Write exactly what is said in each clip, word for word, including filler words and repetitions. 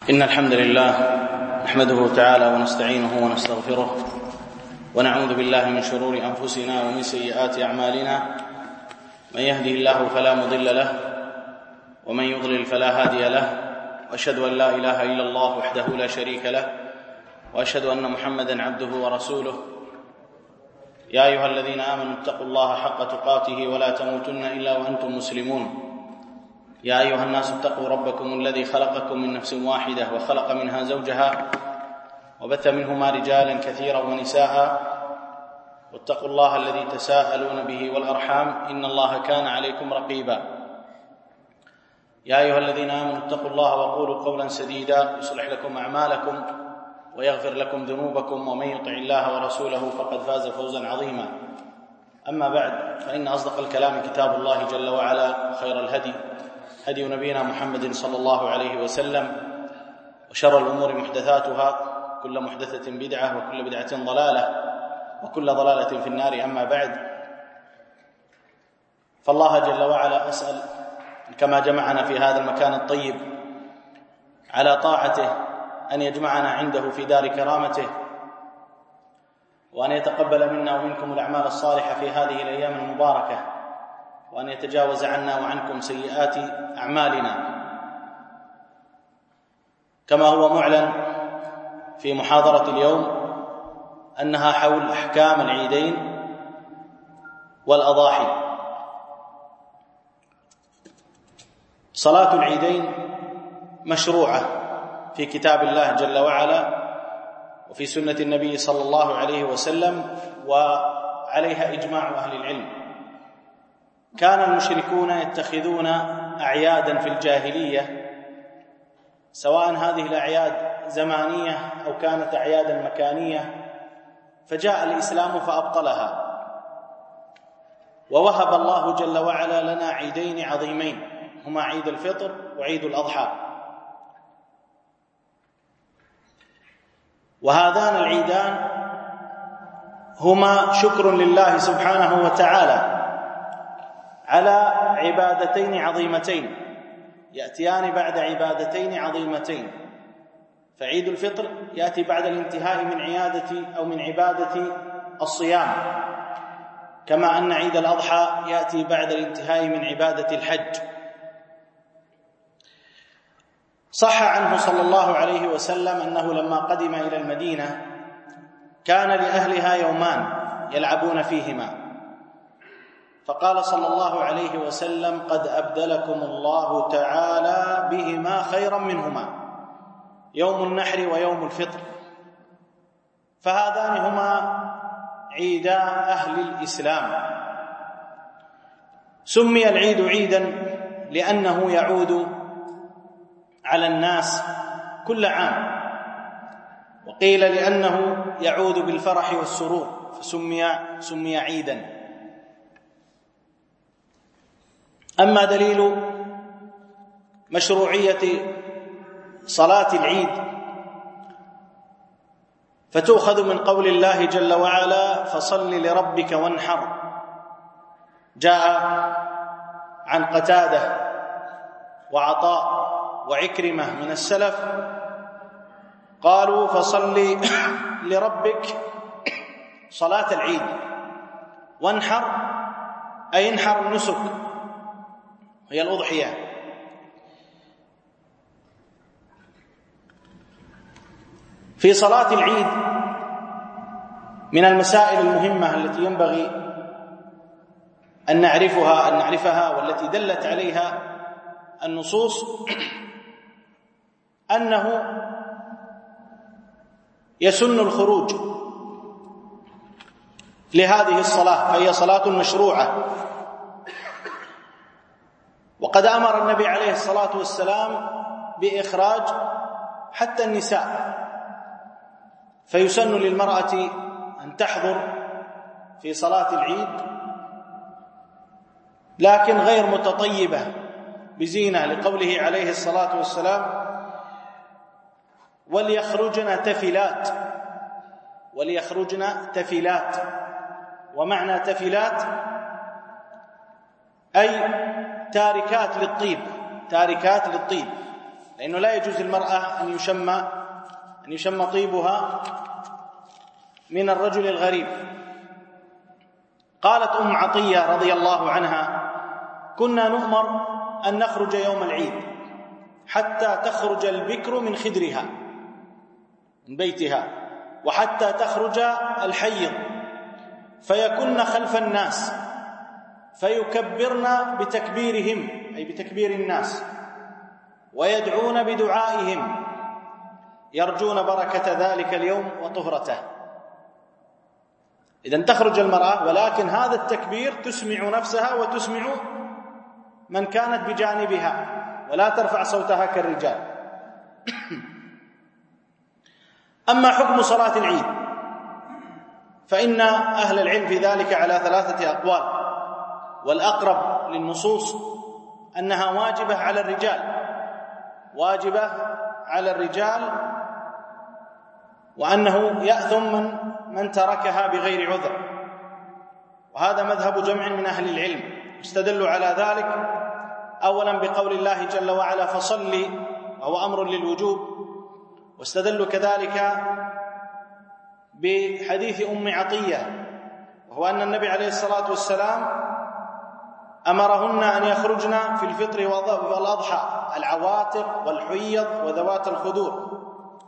إن الحمد لله نحمده تعالى ونستعينه ونستغفره ونعوذ بالله من شرور أنفسنا ومن سيئات أعمالنا. من يهده الله فلا مضل له ومن يضلل فلا هادي له، وأشهد أن لا إله إلا الله وحده لا شريك له، وأشهد أن محمدا عبده ورسوله. يا أيها الذين آمنوا اتقوا الله حق تقاته ولا تموتن إلا وأنتم مسلمون. يا أيها الناس اتقوا ربكم الذي خلقكم من نفس واحدة وخلق منها زوجها وبث منهما رجالا كثيرا ونساء، واتقوا الله الذي تساءلون به والأرحام إن الله كان عليكم رقيبا. يا أيها الذين آمنوا اتقوا الله وقولوا قولا سديدا يصلح لكم أعمالكم ويغفر لكم ذنوبكم، ومن يطع الله ورسوله فقد فاز فوزا عظيما. أما بعد، فإن أصدق الكلام كتاب الله جل وعلا، خير الهدي هدي نبينا محمد صلى الله عليه وسلم، وشر الأمور محدثاتها، كل محدثة بدعة وكل بدعة ضلالة وكل ضلالة في النار. أما بعد، فالله جل وعلا أسأل كما جمعنا في هذا المكان الطيب على طاعته أن يجمعنا عنده في دار كرامته، وأن يتقبل منا ومنكم الأعمال الصالحة في هذه الأيام المباركة، وأن يتجاوز عنا وعنكم سيئات أعمالنا. كما هو معلن في محاضرة اليوم أنها حول أحكام العيدين والأضاحي. صلاة العيدين مشروعة في كتاب الله جل وعلا وفي سنة النبي صلى الله عليه وسلم، وعليها إجماع أهل العلم. كان المشركون يتخذون أعيادا في الجاهلية، سواء هذه الأعياد زمانية أو كانت أعيادا مكانية، فجاء الإسلام فأبطلها، ووهب الله جل وعلا لنا عيدين عظيمين هما عيد الفطر وعيد الأضحى. وهذان العيدان هما شكر لله سبحانه وتعالى على عبادتين عظيمتين يأتيان بعد عبادتين عظيمتين. فعيد الفطر يأتي بعد الانتهاء من عيادة أو من عبادة الصيام، كما أن عيد الأضحى يأتي بعد الانتهاء من عبادة الحج. صح عنه صلى الله عليه وسلم أنه لما قدم إلى المدينة كان لأهلها يومان يلعبون فيهما، فقال صلى الله عليه وسلم: قد أبدلكم الله تعالى بهما خيرا منهما، يوم النحر ويوم الفطر. فهذان هما عيدا أهل الإسلام. سمي العيد عيدا لأنه يعود على الناس كل عام، وقيل لأنه يعود بالفرح والسرور فسمي سمي عيدا. أما دليل مشروعية صلاة العيد فتؤخذ من قول الله جل وعلا: فصل لربك وانحر. جاء عن قتادة وعطاء وعكرمة من السلف قالوا: فصل لربك صلاة العيد، وانحر أي انحر النسك هي الأضحية. في صلاة العيد من المسائل المهمة التي ينبغي أن نعرفها أن نعرفها والتي دلت عليها النصوص أنه يسن الخروج لهذه الصلاة، فهي صلاة مشروعة. وقد أمر النبي عليه الصلاة والسلام بإخراج حتى النساء، فيسن للمرأة أن تحضر في صلاة العيد، لكن غير متطيبة بزينة، لقوله عليه الصلاة والسلام: وليخرجن تفلات. وليخرجن تفلات، ومعنى تفلات أي تاركات للطيب، تاركات للطيب. لأنه لا يجوز للمرأة أن يشم أن يشم طيبها من الرجل الغريب. قالت أم عطية رضي الله عنها: كنا نؤمر أن نخرج يوم العيد حتى تخرج البكر من خدرها من بيتها، وحتى تخرج الحيض، فيكن خلف الناس فيكبرن بتكبيرهم، أي بتكبير الناس، ويدعون بدعائهم يرجون بركة ذلك اليوم وطهرته. إذن تخرج المرأة، ولكن هذا التكبير تسمع نفسها وتسمع من كانت بجانبها، ولا ترفع صوتها كالرجال. أما حكم صلاة العيد فإن أهل العلم في ذلك على ثلاثة أقوال، والأقرب للنصوص أنها واجبة على الرجال، واجبة على الرجال، وأنه يأثم من من تركها بغير عذر، وهذا مذهب جمع من أهل العلم. استدلوا على ذلك أولا بقول الله جل وعلا: فصل، وهو أمر للوجوب، واستدلوا كذلك بحديث أم عطية، وهو أن النبي عليه الصلاة والسلام أمرهن أن يخرجن في الفطر والأضحى العواتق والحيض وذوات الخدور.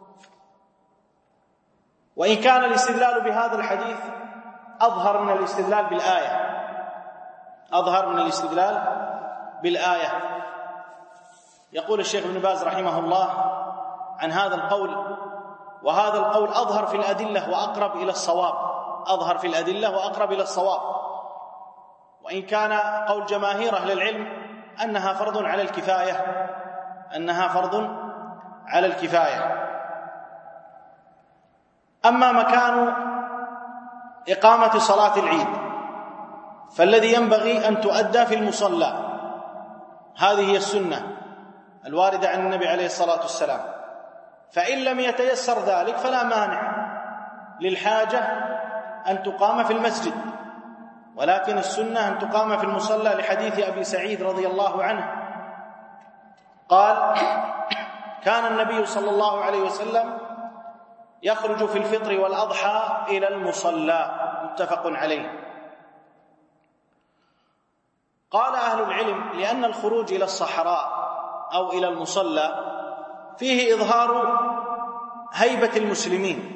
وإن كان الاستدلال بهذا الحديث أظهر من الاستدلال بالآية، أظهر من الاستدلال بالآية. يقول الشيخ ابن باز رحمه الله عن هذا القول: وهذا القول أظهر في الأدلة وأقرب إلى الصواب، أظهر في الأدلة وأقرب إلى الصواب، وإن كان قول جماهير أهل العلم أنها فرض على الكفاية، أنها فرض على الكفاية. أما مكان إقامة صلاة العيد فالذي ينبغي أن تؤدى في المصلى، هذه هي السنة الواردة عن النبي عليه الصلاة والسلام، فإن لم يتيسر ذلك فلا مانع للحاجة أن تقام في المسجد، ولكن السنة أن تقام في المصلى، لحديث أبي سعيد رضي الله عنه قال: كان النبي صلى الله عليه وسلم يخرج في الفطر والأضحى إلى المصلى، متفق عليه. قال أهل العلم: لأن الخروج إلى الصحراء أو إلى المصلى فيه إظهار هيبة المسلمين،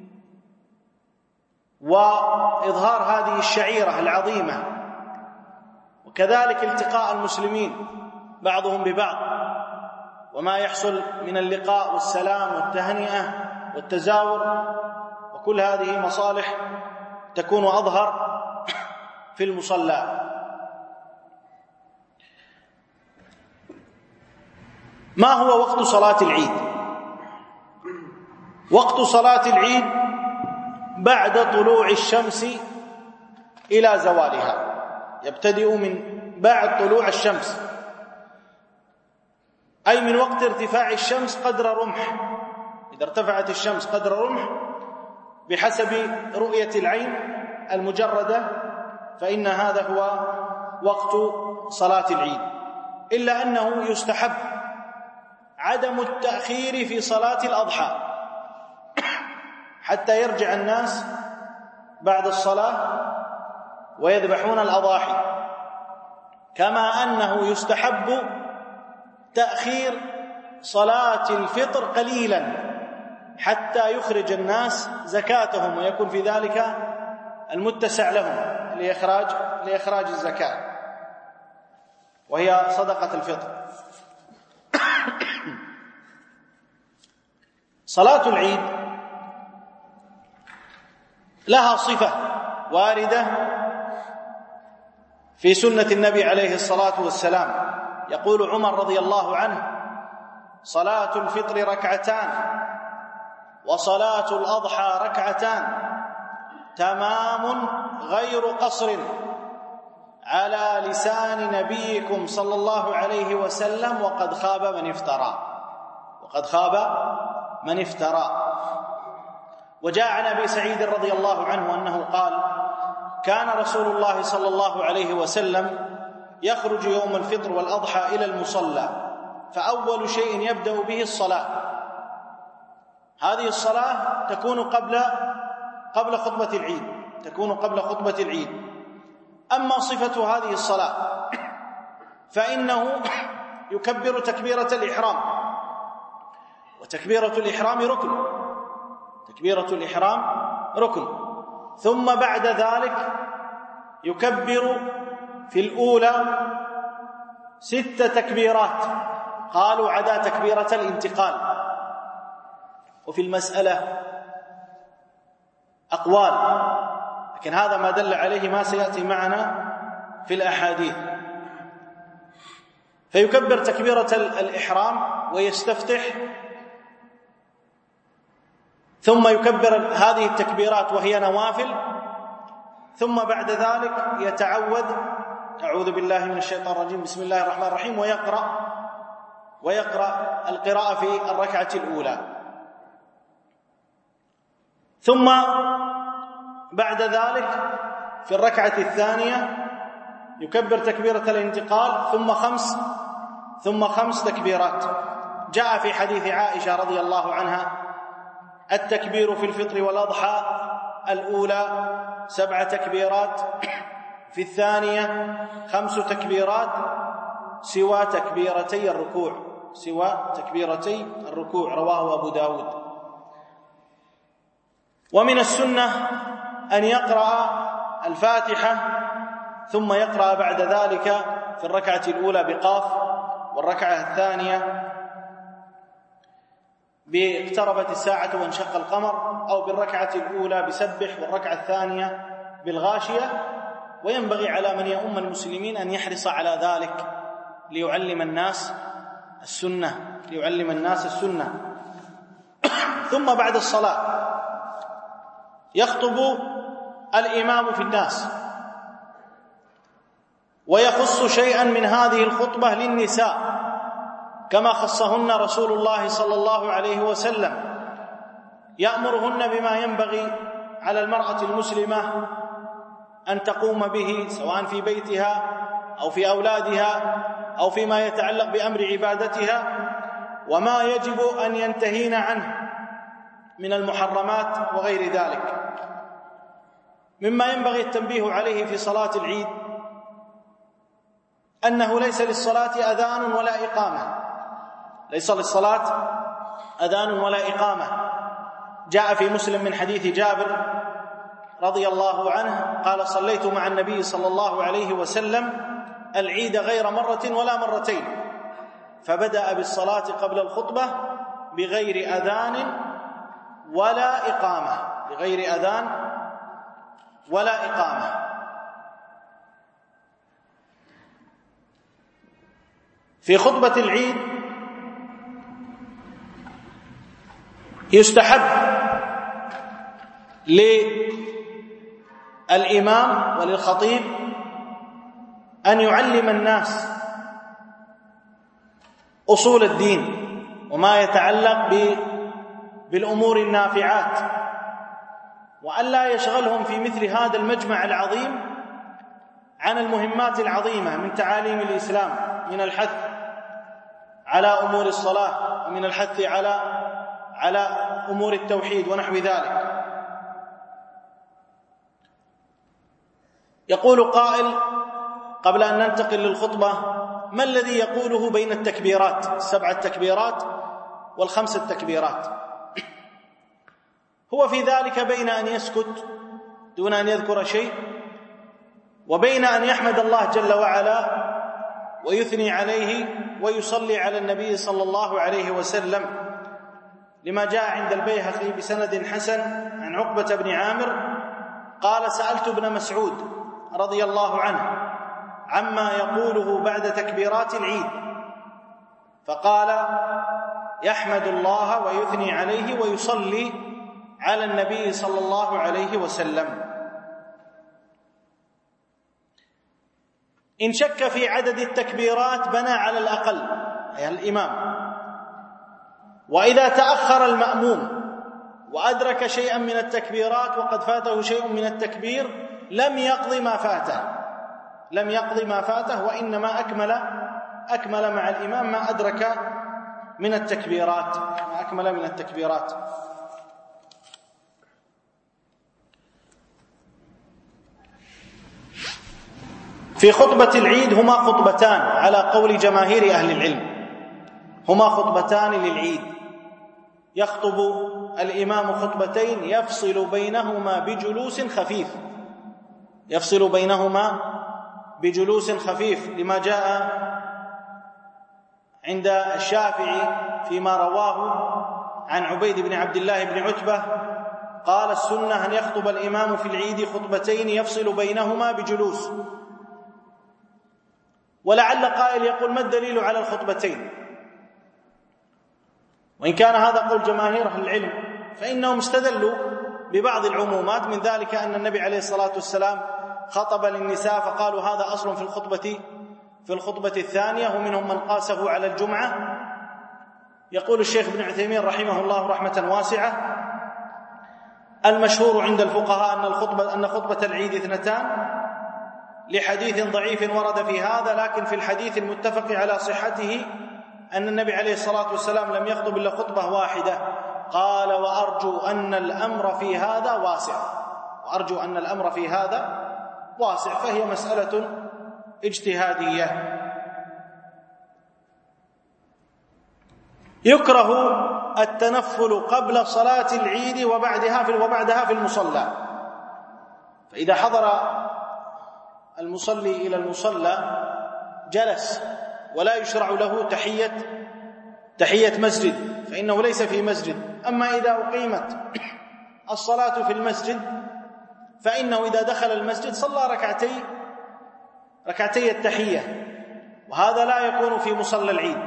وإظهار هذه الشعيرة العظيمة، وكذلك التقاء المسلمين بعضهم ببعض، وما يحصل من اللقاء والسلام والتهنئة والتزاور، وكل هذه مصالح تكون أظهر في المصلى. ما هو وقت صلاة العيد؟ وقت صلاة العيد بعد طلوع الشمس إلى زوالها، يبتدئ من بعد طلوع الشمس، أي من وقت ارتفاع الشمس قدر رمح. إذا ارتفعت الشمس قدر رمح بحسب رؤية العين المجردة فإن هذا هو وقت صلاة العيد، إلا أنه يستحب عدم التأخير في صلاة الأضحى حتى يرجع الناس بعد الصلاة ويذبحون الأضاحي، كما أنه يستحب تأخير صلاة الفطر قليلا حتى يخرج الناس زكاتهم ويكون في ذلك المتسع لهم لإخراج لإخراج الزكاة، وهي صدقة الفطر. صلاة العيد لها صفة واردة في سنة النبي عليه الصلاة والسلام. يقول عمر رضي الله عنه: صلاة الفطر ركعتان وصلاة الأضحى ركعتان تمام غير قصر على لسان نبيكم صلى الله عليه وسلم وقد خاب من افترى وقد خاب من افترى. وجاء عن أبي سعيد رضي الله عنه أنه قال: كان رسول الله صلى الله عليه وسلم يخرج يوم الفطر والأضحى إلى المصلى فأول شيء يبدأ به الصلاة. هذه الصلاة تكون قبل قبل خطبة العيد، تكون قبل خطبة العيد. أما صفة هذه الصلاة فإنه يكبر تكبيرة الإحرام، وتكبيرة الإحرام ركن، تكبيرة الإحرام ركن. ثم بعد ذلك يكبر في الأولى ست تكبيرات، قالوا عدا تكبيرة الانتقال. وفي المسألة أقوال، لكن هذا ما دل عليه ما سيأتي معنا في الأحاديث. فيكبر تكبيرة الإحرام ويستفتح، ثم يكبر هذه التكبيرات وهي نوافل، ثم بعد ذلك يتعوذ، أعوذ بالله من الشيطان الرجيم، بسم الله الرحمن الرحيم، ويقرأ ويقرأ القراءة في الركعة الأولى. ثم بعد ذلك في الركعة الثانية يكبر تكبيرة الانتقال، ثم خمس ثم خمس تكبيرات. جاء في حديث عائشة رضي الله عنها: التكبير في الفطر والأضحى الأولى سبع تكبيرات، في الثانية خمس تكبيرات سوى تكبيرتي الركوع، سوى تكبيرتي الركوع. رواه أبو داود. ومن السنة أن يقرأ الفاتحة ثم يقرأ بعد ذلك في الركعة الأولى بقاف، والركعة الثانية باقتربت الساعة وانشق القمر، أو بالركعة الأولى بسبح، والركعة الثانية بالغاشية. وينبغي على من يؤم المسلمين أن يحرص على ذلك ليعلم الناس السنة، ليعلم الناس السنة. ثم بعد الصلاة يخطب الإمام في الناس، ويخص شيئا من هذه الخطبة للنساء كما خصهن رسول الله صلى الله عليه وسلم، يأمرهن بما ينبغي على المرأة المسلمة أن تقوم به، سواء في بيتها أو في أولادها أو فيما يتعلق بأمر عبادتها، وما يجب أن ينتهين عنه من المحرمات وغير ذلك. مما ينبغي التنبيه عليه في صلاة العيد أنه ليس للصلاة أذان ولا إقامة، ليس للصلاة أذان ولا إقامة. جاء في مسلم من حديث جابر رضي الله عنه قال: صليت مع النبي صلى الله عليه وسلم العيد غير مرة ولا مرتين، فبدأ بالصلاة قبل الخطبة بغير أذان ولا إقامة، بغير أذان ولا إقامة. في خطبة العيد يستحب للإمام وللخطيب أن يعلم الناس أصول الدين وما يتعلق بالأمور النافعات، وأن لا يشغلهم في مثل هذا المجمع العظيم عن المهمات العظيمة من تعاليم الإسلام، من الحث على أمور الصلاة، ومن الحث على على أمور التوحيد ونحو ذلك. يقول قائل قبل أن ننتقل للخطبة: ما الذي يقوله بين التكبيرات، السبع التكبيرات والخمس التكبيرات؟ هو في ذلك بين أن يسكت دون أن يذكر شيء، وبين أن يحمد الله جل وعلا ويثني عليه ويصلي على النبي صلى الله عليه وسلم، لما جاء عند البيهقي بسند حسن عن عقبة بن عامر قال: سألت ابن مسعود رضي الله عنه عما يقوله بعد تكبيرات العيد، فقال: يحمد الله ويثني عليه ويصلي على النبي صلى الله عليه وسلم. إن شك في عدد التكبيرات بنى على الأقل، أي الإمام. وإذا تأخر المأموم وأدرك شيئا من التكبيرات وقد فاته شيء من التكبير لم يقض ما فاته، لم يقض ما فاته وإنما أكمل أكمل مع الإمام ما أدرك من التكبيرات، ما أكمل من التكبيرات. في خطبة العيد هما خطبتان على قول جماهير أهل العلم، هما خطبتان للعيد، يخطب الإمام خطبتين يفصل بينهما بجلوس خفيف، يفصل بينهما بجلوس خفيف، لما جاء عند الشافعي فيما رواه عن عبيد بن عبد الله بن عتبة قال: السنة أن يخطب الإمام في العيد خطبتين يفصل بينهما بجلوس. ولعل قائل يقول: ما الدليل على الخطبتين؟ وإن كان هذا قول جماهير أهل العلم فإنهم استدلوا ببعض العمومات، من ذلك أن النبي عليه الصلاة والسلام خطب للنساء فقالوا هذا أصل في الخطبة في الخطبة الثانية، ومنهم من قاسه على الجمعة. يقول الشيخ ابن عثيمين رحمه الله رحمة واسعة: المشهور عند الفقهاء أن الخطبة أن خطبة العيد اثنتان، لحديث ضعيف ورد في هذا، لكن في الحديث المتفق على صحته أن النبي عليه الصلاة والسلام لم يخطب إلا خطبة واحدة. قال: وأرجو أن الأمر في هذا واسع، وأرجو أن الأمر في هذا واسع، فهي مسألة اجتهادية. يكره التنفل قبل صلاة العيد وبعدها في وبعدها في المصلى، فإذا حضر المصلي إلى المصلى جلس، ولا يشرع له تحية تحية مسجد، فإنه ليس في مسجد. أما إذا أقيمت الصلاة في المسجد فإنه إذا دخل المسجد صلى ركعتي ركعتي التحية، وهذا لا يكون في مصلى العيد.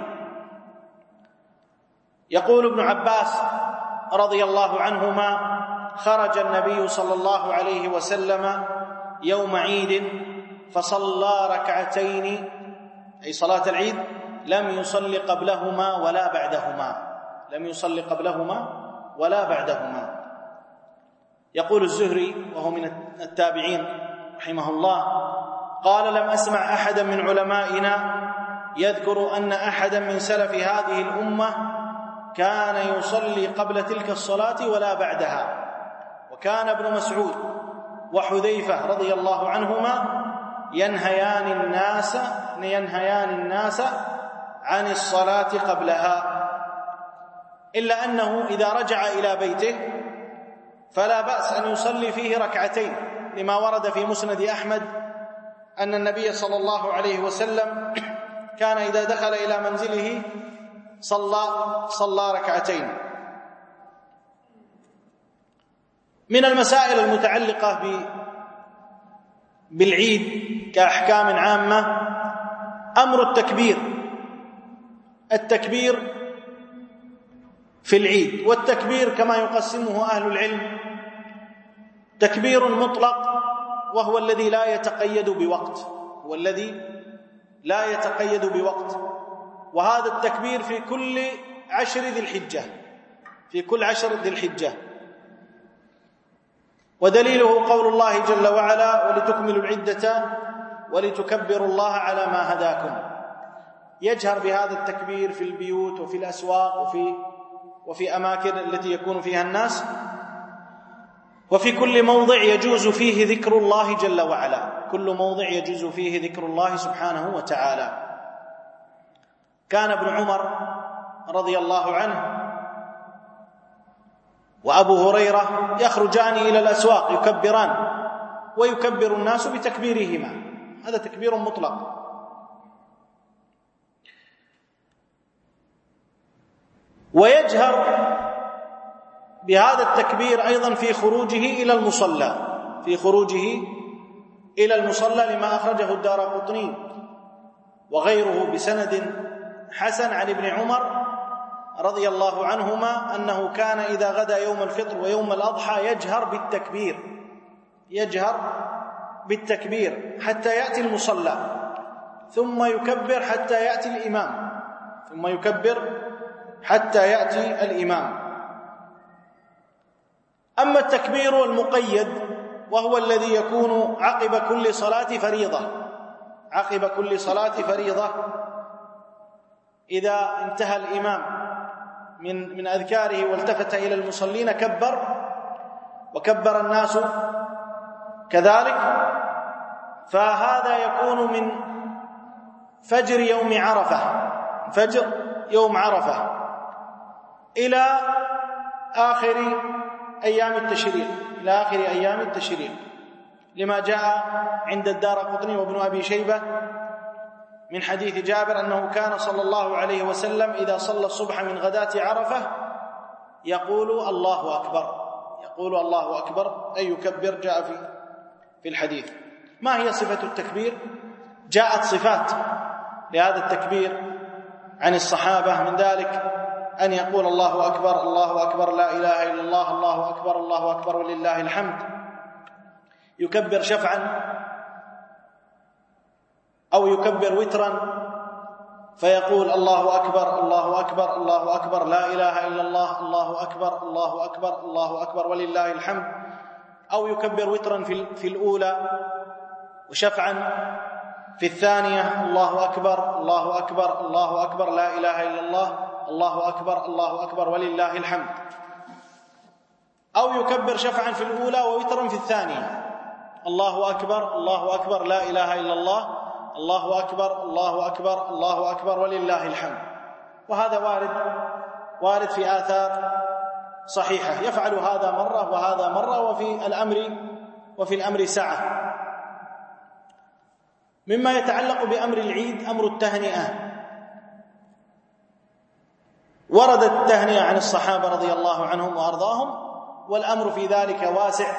يقول ابن عباس رضي الله عنهما: خرج النبي صلى الله عليه وسلم يوم عيد فصلى ركعتين، أي صلاة العيد، لم يصلي قبلهما ولا بعدهما، لم يصلي قبلهما ولا بعدهما. يقول الزهري وهو من التابعين رحمه الله قال: لم أسمع أحدا من علمائنا يذكر أن أحدا من سلف هذه الأمة كان يصلي قبل تلك الصلاة ولا بعدها. وكان ابن مسعود وحذيفة رضي الله عنهما ينهيان الناس ينهيان الناس عن الصلاة قبلها، إلا أنه إذا رجع إلى بيته فلا بأس أن يصلي فيه ركعتين، لما ورد في مسند أحمد أن النبي صلى الله عليه وسلم كان إذا دخل إلى منزله صلى صلى ركعتين. من المسائل المتعلقة بالعيد كأحكام عامة أمر التكبير، التكبير في العيد. والتكبير كما يقسمه أهل العلم تكبير مطلق، وهو الذي لا يتقيد بوقت، هو الذي لا يتقيد بوقت، وهذا التكبير في كل عشر ذي الحجة، في كل عشر ذي الحجة. ودليله قول الله جل وعلا: ولتكملوا العدة ولتكبروا الله على ما هداكم. يجهر بهذا التكبير في البيوت وفي الأسواق وفي وفي أماكن التي يكون فيها الناس، وفي كل موضع يجوز فيه ذكر الله جل وعلا، كل موضع يجوز فيه ذكر الله سبحانه وتعالى. كان ابن عمر رضي الله عنه وأبو هريرة يخرجان إلى الأسواق يكبران، ويكبر الناس بتكبيرهما، هذا تكبير مطلق. ويجهر بهذا التكبير أيضا في خروجه إلى المصلى، في خروجه إلى المصلى، لما أخرجه الدارقطني وغيره بسند حسن عن ابن عمر رضي الله عنهما أنه كان إذا غدا يوم الفطر ويوم الأضحى يجهر بالتكبير، يجهر بالتكبير حتى يأتي المصلى، ثم يكبر حتى يأتي الإمام، ثم يكبر حتى يأتي الإمام. أما التكبير المقيد وهو الذي يكون عقب كل صلاة فريضة، عقب كل صلاة فريضة، إذا انتهى الإمام من من أذكاره والتفت إلى المصلين كبر، وكبر الناس كذلك، فهذا يكون من فجر يوم عرفة، فجر يوم عرفة إلى آخر أيام التشريق، إلى آخر أيام التشريق، لما جاء عند الدارقطني وابن أبي شيبة من حديث جابر أنه كان صلى الله عليه وسلم إذا صلى الصبح من غداة عرفة يقول الله أكبر، يقول الله أكبر أي يكبر، جاء في في الحديث. ما هي صفة التكبير؟ جاءت صفات لهذا التكبير عن الصحابة، من ذلك أن يقول الله أكبر الله أكبر لا إله إلا الله الله أكبر الله أكبر ولله الحمد، يكبر شفعا أو يكبر وترا فيقول الله أكبر الله أكبر الله أكبر لا إله إلا الله الله أكبر الله أكبر الله أكبر ولله الحمد، أو يكبر وترا في, في الأولى وشفعا في الثانية الله أكبر الله أكبر الله أكبر لا إله إلا الله الله أكبر الله أكبر ولله الحمد، أو يكبر شفعا في الأولى ووترا في الثانية الله أكبر الله أكبر لا إله إلا الله الله أكبر الله أكبر الله أكبر ولله الحمد. وهذا وارد وارد في آثار صحيحة، يفعل هذا مرة وهذا مرة، وفي الأمر وفي الأمر سعة. مما يتعلق بأمر العيد أمر التهنئة، وردت التهنئة عن الصحابة رضي الله عنهم وأرضاهم، والأمر في ذلك واسع،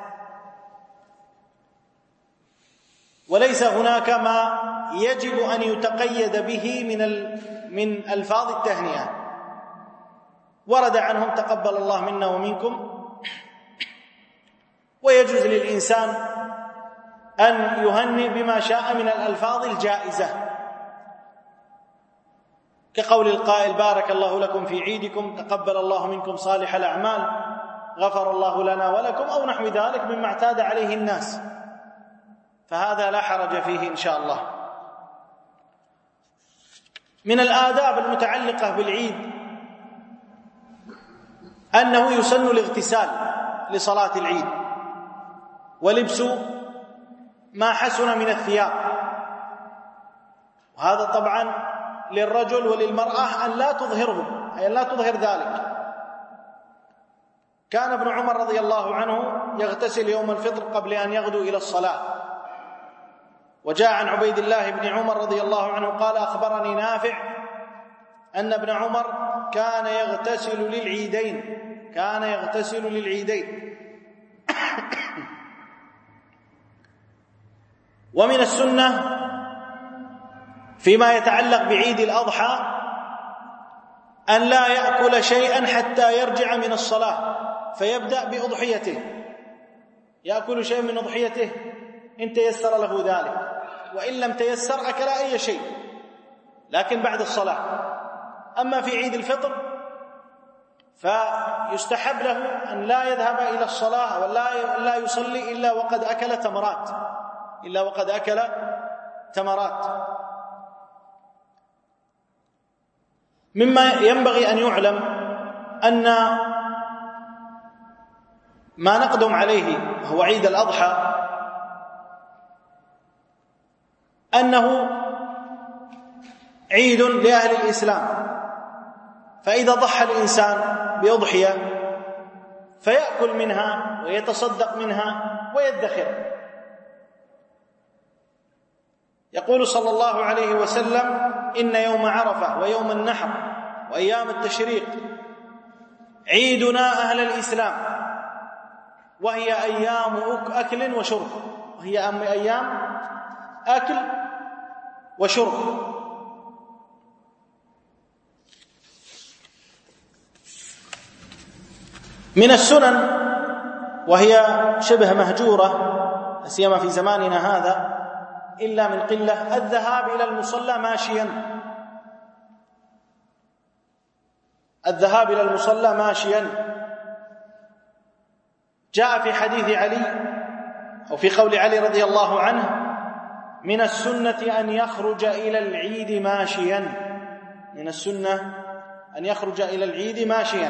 وليس هناك ما يجب أن يتقيد به من من ألفاظ التهنئة. ورد عنهم تقبل الله منا ومنكم، ويجوز للإنسان أن يهنئ بما شاء من الألفاظ الجائزة، كقول القائل بارك الله لكم في عيدكم، تقبل الله منكم صالح الأعمال، غفر الله لنا ولكم، أو نحو ذلك مما اعتاد عليه الناس، فهذا لا حرج فيه إن شاء الله. من الآداب المتعلقة بالعيد أنه يسن الاغتسال لصلاة العيد، ولبس ما حسن من الثياب، وهذا طبعا للرجل وللمرأة أن لا تظهره، أي لا تظهر ذلك. كان ابن عمر رضي الله عنه يغتسل يوم الفطر قبل أن يغدو إلى الصلاة، وجاء عن عبيد الله بن عمر رضي الله عنه قال أخبرني نافع أن ابن عمر كان يغتسل للعيدين، كان يغتسل للعيدين. ومن السنة فيما يتعلق بعيد الأضحى أن لا يأكل شيئا حتى يرجع من الصلاة فيبدأ بأضحيته، يأكل شيء من أضحيته إن تيسر له ذلك، وإن لم تيسر أكل أي شيء لكن بعد الصلاة. أما في عيد الفطر فيستحب له أن لا يذهب إلى الصلاة ولا لا يصلي إلا وقد أكل تمرات، إلا وقد أكل تمرات. مما ينبغي أن يعلم أن ما نقدم عليه هو عيد الأضحى أنه عيد لأهل الإسلام، فإذا ضحى الإنسان بأضحية فيأكل منها ويتصدق منها ويدخر. يقول صلى الله عليه وسلم إن يوم عرفة ويوم النحر وأيام التشريق عيدنا أهل الإسلام، وهي أيام أكل وشرب، وهي أيام أكل وشرب. من السنن وهي شبه مهجورة سيما في زماننا هذا إلا من قلة الذهاب إلى المصلى ماشيا، الذهاب إلى المصلى ماشيا. جاء في حديث علي أو في قول علي رضي الله عنه من السنة أن يخرج إلى العيد ماشيا، من السنة أن يخرج إلى العيد ماشيا.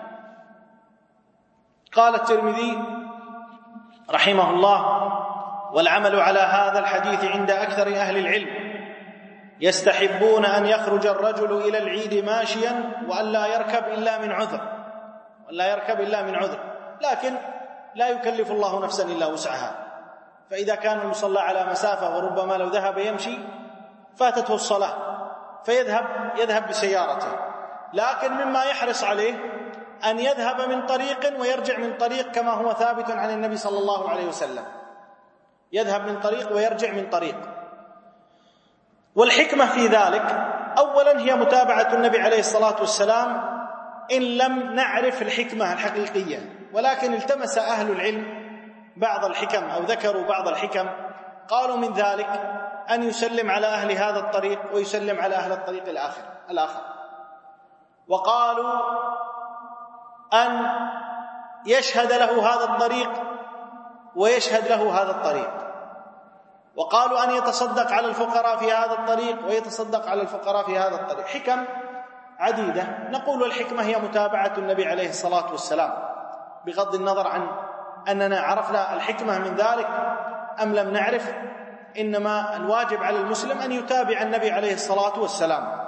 قال الترمذي رحمه الله: والعمل على هذا الحديث عند أكثر أهل العلم يستحبون أن يخرج الرجل إلى العيد ماشيا وأن لا يركب إلا من عذر وأن لا يركب إلا من عذر لكن لا يكلف الله نفسا إلا وسعها. فإذا كان المصلى على مسافة وربما لو ذهب يمشي فاتته الصلاة فيذهب يذهب بسيارته، لكن مما يحرص عليه أن يذهب من طريق ويرجع من طريق كما هو ثابت عن النبي صلى الله عليه وسلم، يذهب من طريق ويرجع من طريق. والحكمة في ذلك أولا هي متابعة النبي عليه الصلاة والسلام إن لم نعرف الحكمة الحقيقية، ولكن التمس أهل العلم بعض الحكم أو ذكروا بعض الحكم. قالوا من ذلك أن يسلم على أهل هذا الطريق ويسلم على أهل الطريق الآخر الآخر وقالوا أن يشهد له هذا الطريق ويشهد له هذا الطريق، وقالوا أن يتصدق على الفقراء في هذا الطريق ويتصدق على الفقراء في هذا الطريق. حكم عديدة. نقول الحكمة هي متابعة النبي عليه الصلاة والسلام، بغض النظر عن أننا عرفنا الحكمة من ذلك أم لم نعرف، إنما الواجب على المسلم أن يتابع النبي عليه الصلاة والسلام.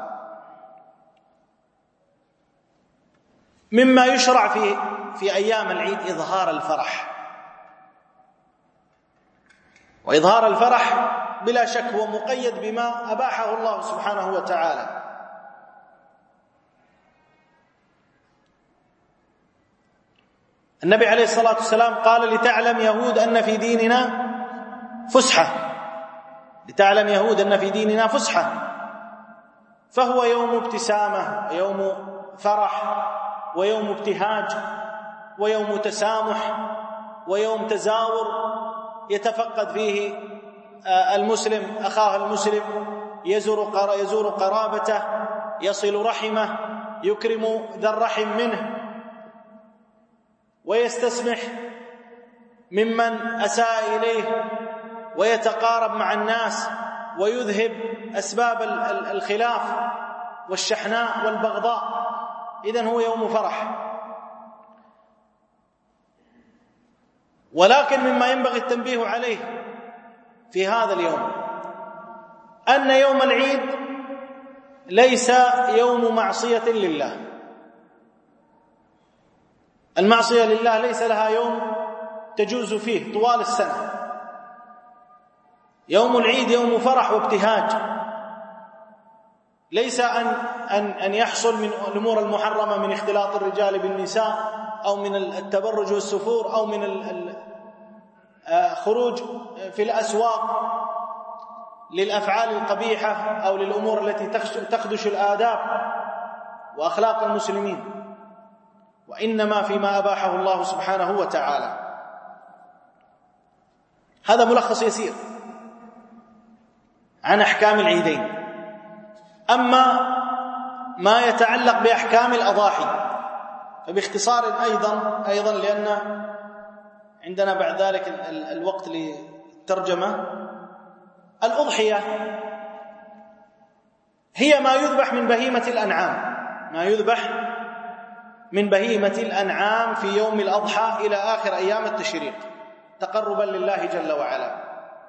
مما يشرع في في أيام العيد إظهار الفرح، وإظهار الفرح بلا شك هو مقيد بما أباحه الله سبحانه وتعالى. النبي عليه الصلاة والسلام قال: لتعلم يهود أن في ديننا فسحة، لتعلم يهود أن في ديننا فسحة. فهو يوم ابتسامة ويوم فرح ويوم ابتهاج ويوم تسامح ويوم تزاور، يتفقد فيه المسلم أخاه المسلم، يزور يزور قرابته، يصل رحمه، يكرم ذا الرحم منه، ويستسمح ممن أساء إليه، ويتقارب مع الناس، ويذهب أسباب الخلاف والشحناء والبغضاء. إذن هو يوم فرح. ولكن مما ينبغي التنبيه عليه في هذا اليوم أن يوم العيد ليس يوم معصية لله. المعصية لله ليس لها يوم تجوز فيه طوال السنة. يوم العيد يوم فرح وابتهاج، ليس أن أن أن يحصل من الأمور المحرمة من اختلاط الرجال بالنساء أو من التبرج والسفور أو من الخروج في الأسواق للأفعال القبيحة أو للأمور التي تخدش الآداب وأخلاق المسلمين، وإنما فيما أباحه الله سبحانه وتعالى. هذا ملخص يسير عن أحكام العيدين. أما ما يتعلق بأحكام الأضاحي فباختصار أيضا أيضا لأن عندنا بعد ذلك الوقت للترجمة. الأضحية هي ما يذبح من بهيمة الأنعام، ما يذبح من بهيمة الأنعام في يوم الأضحى إلى آخر أيام التشريق تقربا لله جل وعلا.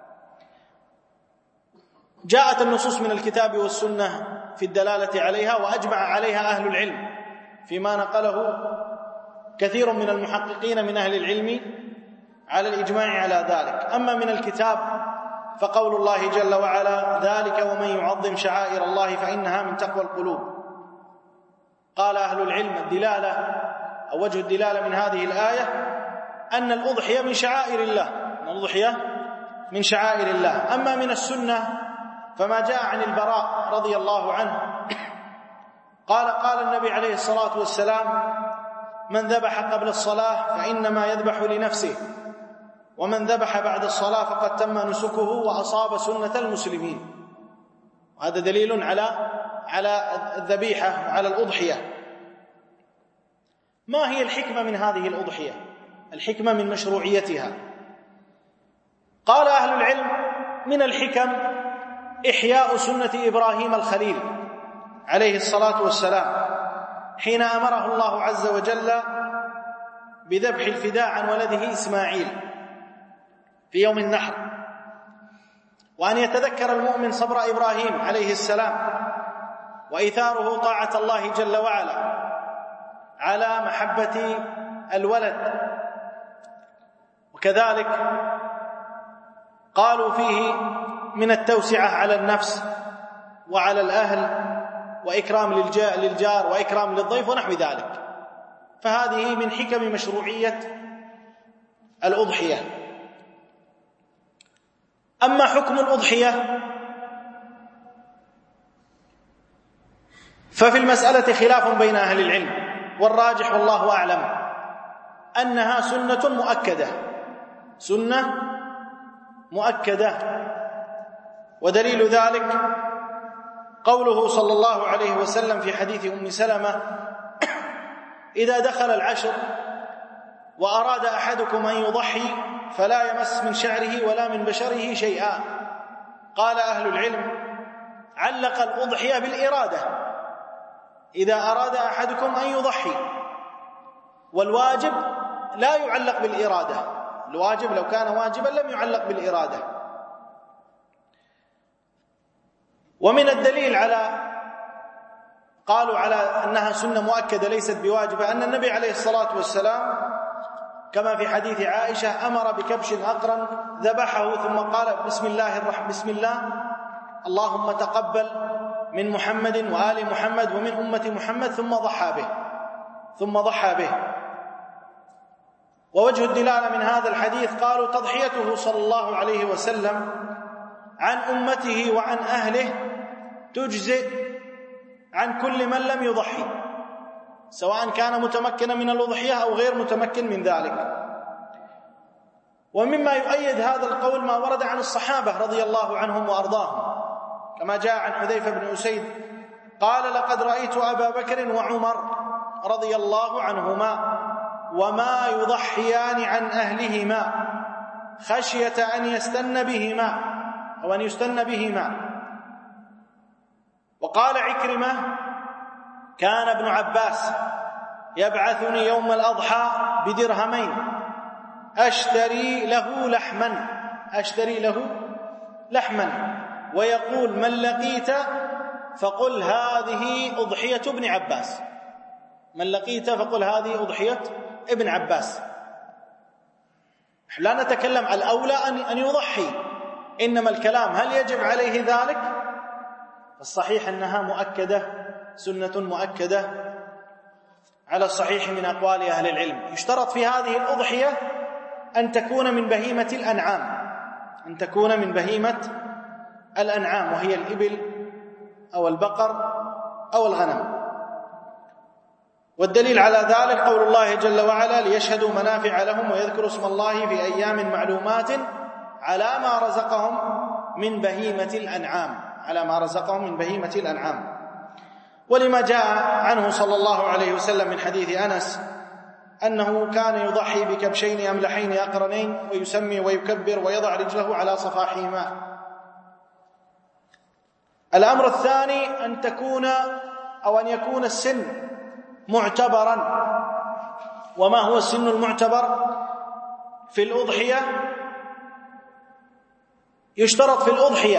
جاءت النصوص من الكتاب والسنة في الدلالة عليها، وأجمع عليها أهل العلم فيما نقله كثير من المحققين من أهل العلم على الإجماع على ذلك. أما من الكتاب فقول الله جل وعلا: ذلك ومن يعظم شعائر الله فإنها من تقوى القلوب. قال أهل العلم الدلالة أو وجه الدلالة من هذه الآية أن الأضحية من شعائر الله، أن الأضحية من شعائر الله. أما من السنة فما جاء عن البراء رضي الله عنه قال: قال النبي عليه الصلاة والسلام: من ذبح قبل الصلاة فإنما يذبح لنفسه، ومن ذبح بعد الصلاة فقد تم نسكه وأصاب سنة المسلمين. وهذا دليل على على الذبيحة وعلى الأضحية. ما هي الحكمة من هذه الأضحية؟ الحكمة من مشروعيتها. قال أهل العلم: من الحكم إحياء سنة إبراهيم الخليل عليه الصلاة والسلام حين أمره الله عز وجل بذبح الفداء عن ولده إسماعيل في يوم النحر، وأن يتذكر المؤمن صبر إبراهيم عليه السلام وإيثاره طاعة الله جل وعلا على محبة الولد. وكذلك قالوا فيه من التوسعة على النفس وعلى الأهل وإكرام للجار وإكرام للضيف ونحو ذلك. فهذه من حكم مشروعية الأضحية. أما حكم الأضحية ففي المسألة خلاف بين أهل العلم، والراجح والله أعلم أنها سنة مؤكدة، سنة مؤكدة. ودليل ذلك قوله صلى الله عليه وسلم في حديث أم سلمة: إذا دخل العشر وأراد أحدكم أن يضحي فلا يمس من شعره ولا من بشره شيئا. قال أهل العلم: علق الأضحية بالإرادة، إذا أراد أحدكم أن يضحي، والواجب لا يعلق بالإرادة، الواجب لو كان واجبا لم يعلق بالإرادة. ومن الدليل على قالوا على أنها سنة مؤكدة ليست بواجبة أن النبي عليه الصلاة والسلام كما في حديث عائشة أمر بكبش أقرن ذبحه ثم قال: بسم الله الرحمن بسم الله اللهم تقبل من محمد وآل محمد ومن أمة محمد، ثم ضحى به ثم ضحى به. ووجه الدلالة من هذا الحديث قالوا تضحيته صلى الله عليه وسلم عن أمته وعن أهله تجزئ عن كل من لم يضحي، سواء كان متمكنا من الأضحية أو غير متمكن من ذلك. ومما يؤيد هذا القول ما ورد عن الصحابة رضي الله عنهم وأرضاهم، كما جاء عن حذيفة بن أسيد قال: لقد رأيت أبا بكر وعمر رضي الله عنهما وما يضحيان عن أهلهما خشية أن يستن بهما أو أن يستن بهما. وقال عكرمة: كان ابن عباس يبعثني يوم الأضحى بدرهمين أشتري له لحما أشتري له لحما ويقول: من لقيت فقل هذه أضحية ابن عباس، من لقيت فقل هذه أضحية ابن عباس. لا نتكلم على الأولى أن يضحي، إنما الكلام هل يجب عليه ذلك؟ الصحيح أنها مؤكدة، سنة مؤكدة على الصحيح من أقوال أهل العلم. يشترط في هذه الأضحية أن تكون من بهيمة الأنعام، أن تكون من بهيمة الأنعام، وهي الإبل أو البقر أو الغنم. والدليل على ذلك قول الله جل وعلا: ليشهدوا منافع لهم ويذكروا اسم الله في أيام معلومات على ما رزقهم من بهيمة الأنعام، على ما رزقهم من بهيمة الأنعام. ولما جاء عنه صلى الله عليه وسلم من حديث أنس أنه كان يضحي بكبشين أملحين أقرنين ويسمي ويكبر ويضع رجله على صفاحهما. الأمر الثاني أن تكون أو أن يكون السن معتبرا. وما هو السن المعتبر في الأضحية؟ يشترط في الأضحية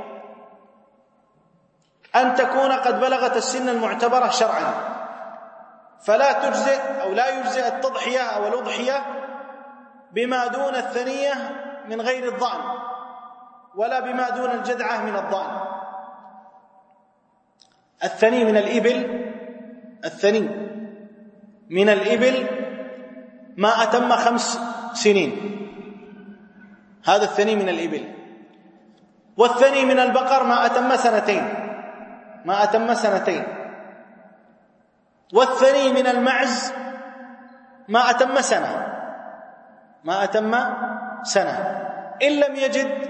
أن تكون قد بلغت السن المعتبرة شرعا، فلا تجزئ أو لا يجزئ التضحية أو الأضحية بما دون الثنية من غير الضأن، ولا بما دون الجذعة من الضأن. الثني من الإبل الثني من الإبل ما أتم خمس سنين، هذا الثني من الإبل. والثني من البقر ما أتم سنتين ما أتم سنتين والثني من المعز ما أتم سنة ما أتم سنة إن لم يجد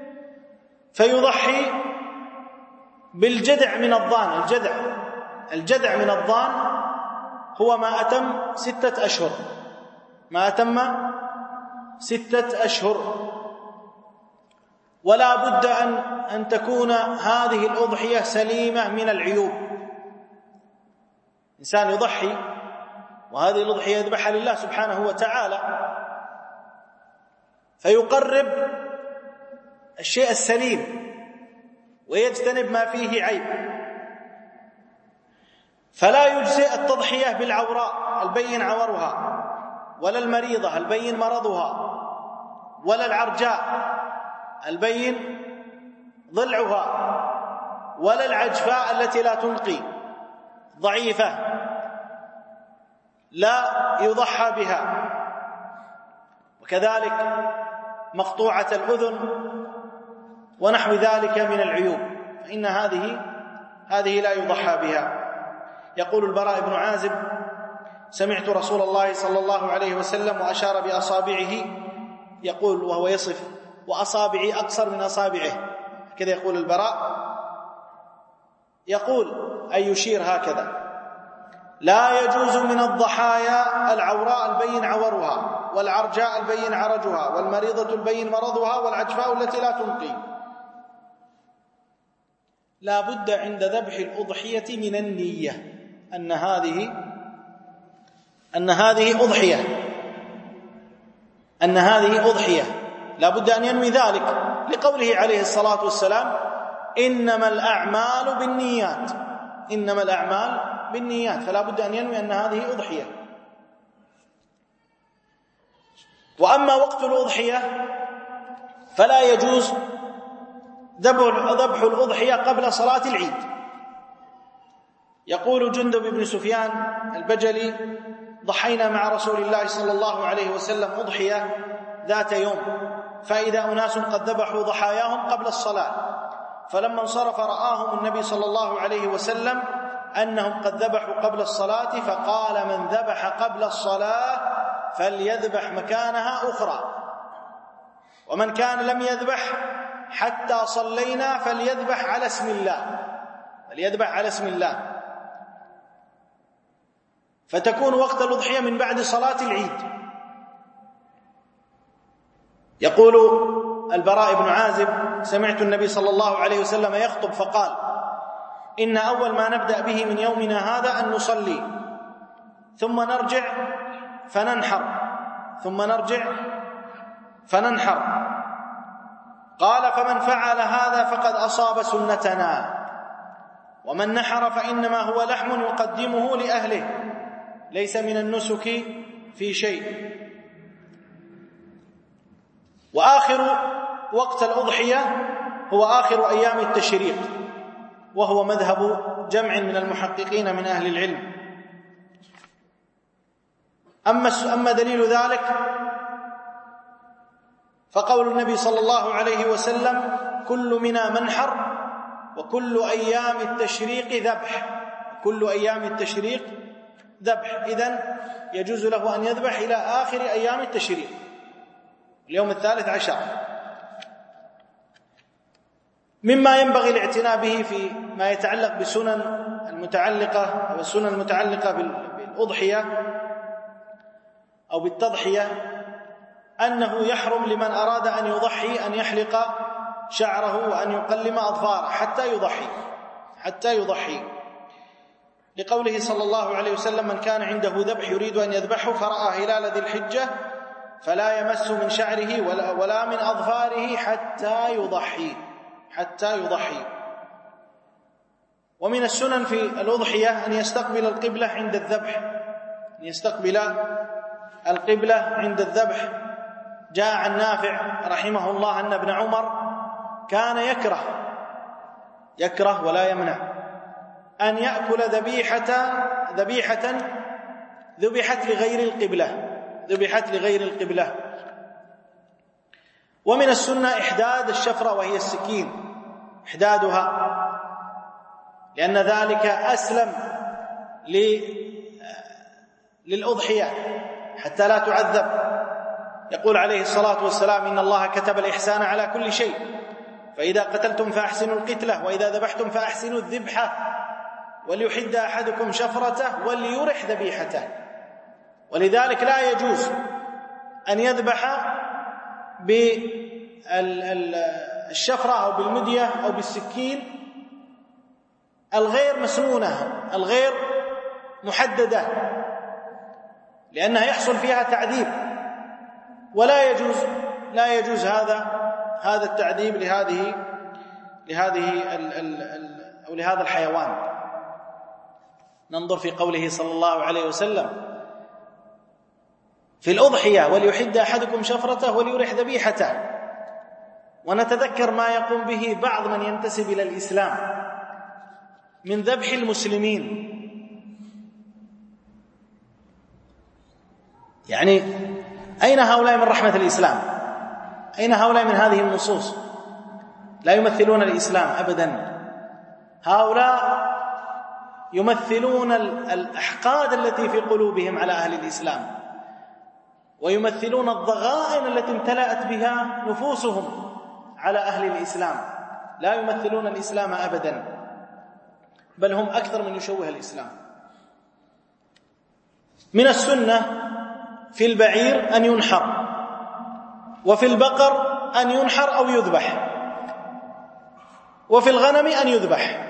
فيضحي بالجدع من الضان. الجدع الجدع من الضان هو ما أتم ستة أشهر ما أتم ستة أشهر. ولا بد أن, أن تكون هذه الأضحية سليمة من العيوب، إنسان يضحي وهذه الأضحية يذبحها لله سبحانه وتعالى، فيقرب الشيء السليم ويجتنب ما فيه عيب، فلا يجزئ التضحية بالعوراء البين عورها، ولا المريضة البين مرضها، ولا العرجاء البين ضلعها، ولا العجفاء التي لا تنقي ضعيفة لا يضحى بها، وكذلك مقطوعة الأذن ونحو ذلك من العيوب، فإن هذه هذه لا يضحى بها. يقول البراء بن عازب: سمعت رسول الله صلى الله عليه وسلم وأشار بأصابعه، يقول وهو يصف: وأصابعي أقصر من أصابعه، كذا يقول البراء، يقول أي يشير هكذا: لا يجوز من الضحايا العوراء البين عورها، والعرجاء البين عرجها، والمريضة البين مرضها، والعجفاء التي لا تنقي. لا بد عند ذبح الأضحية من النية أن هذه أن هذه أضحية أن هذه أضحية لا بد أن ينوي ذلك، لقوله عليه الصلاة والسلام: إنما الأعمال بالنيات إنما الأعمال بالنيات فلا بد أن ينوي أن هذه أضحية. وأما وقت الأضحية فلا يجوز ذبح الأضحية قبل صلاة العيد. يقول جندب بن سفيان البجلي: ضحينا مع رسول الله صلى الله عليه وسلم أضحية ذات يوم، فإذا أناس قد ذبحوا ضحاياهم قبل الصلاة، فلما انصرف رآهم النبي صلى الله عليه وسلم أنهم قد ذبحوا قبل الصلاة، فقال: من ذبح قبل الصلاة فليذبح مكانها أخرى، ومن كان لم يذبح حتى صلينا فليذبح على اسم الله فليذبح على اسم الله فتكون وقت الأضحية من بعد صلاة العيد. يقول البراء بن عازب: سمعت النبي صلى الله عليه وسلم يخطب فقال: إن أول ما نبدأ به من يومنا هذا أن نصلي، ثم نرجع فننحر ثم نرجع فننحر. قال: فمن فعل هذا فقد أصاب سنتنا، ومن نحر فإنما هو لحم يقدمه لأهله، ليس من النسك في شيء. وآخر وقت الأضحية هو آخر أيام التشريق، وهو مذهب جمع من المحققين من أهل العلم. أما أما دليل ذلك فقول النبي صلى الله عليه وسلم: كل منا منحر، وكل أيام التشريق ذبح كل أيام التشريق ذبح إذن يجوز له أن يذبح إلى آخر أيام التشريق، اليوم الثالث عشر. مما ينبغي الاعتناء به في ما يتعلق بسنن المتعلقة أو السنن المتعلقة بالأضحية أو بالتضحية، أنه يحرم لمن أراد أن يضحي أن يحلق شعره وأن يقلم أظفاره حتى يضحي حتى يضحي لقوله صلى الله عليه وسلم: من كان عنده ذبح يريد أن يذبحه فرأى هلال ذي الحجة فلا يمس من شعره ولا, ولا من أظفاره حتى يضحي حتى يضحي. ومن السنن في الأضحية أن يستقبل القبلة عند الذبح أن يستقبل القبلة عند الذبح. جاء عن نافع رحمه الله أن ابن عمر كان يكره يكره ولا يمنع أن يأكل ذبيحة ذبيحة ذبحت لغير القبلة ذبحت لغير القبلة. ومن السنة إحداد الشفرة وهي السكين، إحدادها، لأن ذلك أسلم للأضحية حتى لا تعذب. يقول عليه الصلاة والسلام: إن الله كتب الإحسان على كل شيء، فإذا قتلتم فأحسنوا القتلة، وإذا ذبحتم فأحسنوا الذبحة، وليحد أحدكم شفرته وليرح ذبيحته. ولذلك لا يجوز أن يذبح بالشفرة أو بالمدية أو بالسكين الغير مسنونة الغير محددة، لأنها يحصل فيها تعذيب، ولا يجوز لا يجوز هذا هذا التعذيب لهذه لهذه ال ال ال أو لهذا الحيوان. ننظر في قوله صلى الله عليه وسلم في الأضحية: وليحد أحدكم شفرته وليرح ذبيحته. ونتذكر ما يقوم به بعض من ينتسب إلى الإسلام من ذبح المسلمين. يعني أين هؤلاء من رحمة الإسلام؟ أين هؤلاء من هذه النصوص؟ لا يمثلون الإسلام أبدا. هؤلاء يمثلون الأحقاد التي في قلوبهم على أهل الإسلام، ويمثلون الضغائن التي امتلأت بها نفوسهم على أهل الإسلام. لا يمثلون الإسلام أبدا، بل هم أكثر من يشوه الإسلام. من السنة في البعير أن ينحر، وفي البقر أن ينحر أو يذبح، وفي الغنم أن يذبح.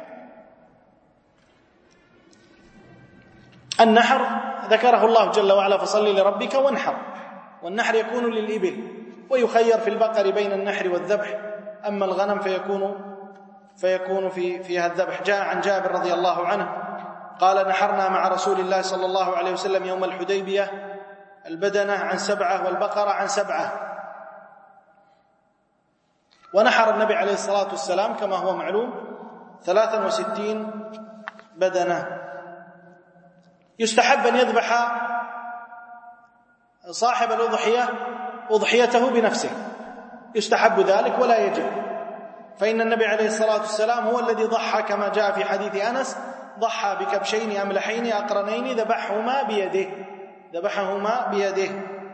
النحر ذكره الله جل وعلا: فصل لربك وانحر. والنحر يكون للإبل، ويخير في البقر بين النحر والذبح، أما الغنم فيكون فيكون في فيها الذبح. جاء عن جابر رضي الله عنه قال: نحرنا مع رسول الله صلى الله عليه وسلم يوم الحديبية البدنة عن سبعة والبقرة عن سبعة. ونحر النبي عليه الصلاة والسلام كما هو معلوم ثلاثا وستين بدنة. يستحب أن يذبح صاحب الأضحية أضحيته بنفسه، يستحب ذلك ولا يجب، فإن النبي عليه الصلاة والسلام هو الذي ضحى كما جاء في حديث أنس: ضحى بكبشين أملحين أقرنين ذبحهما بيده ذبحهما بيده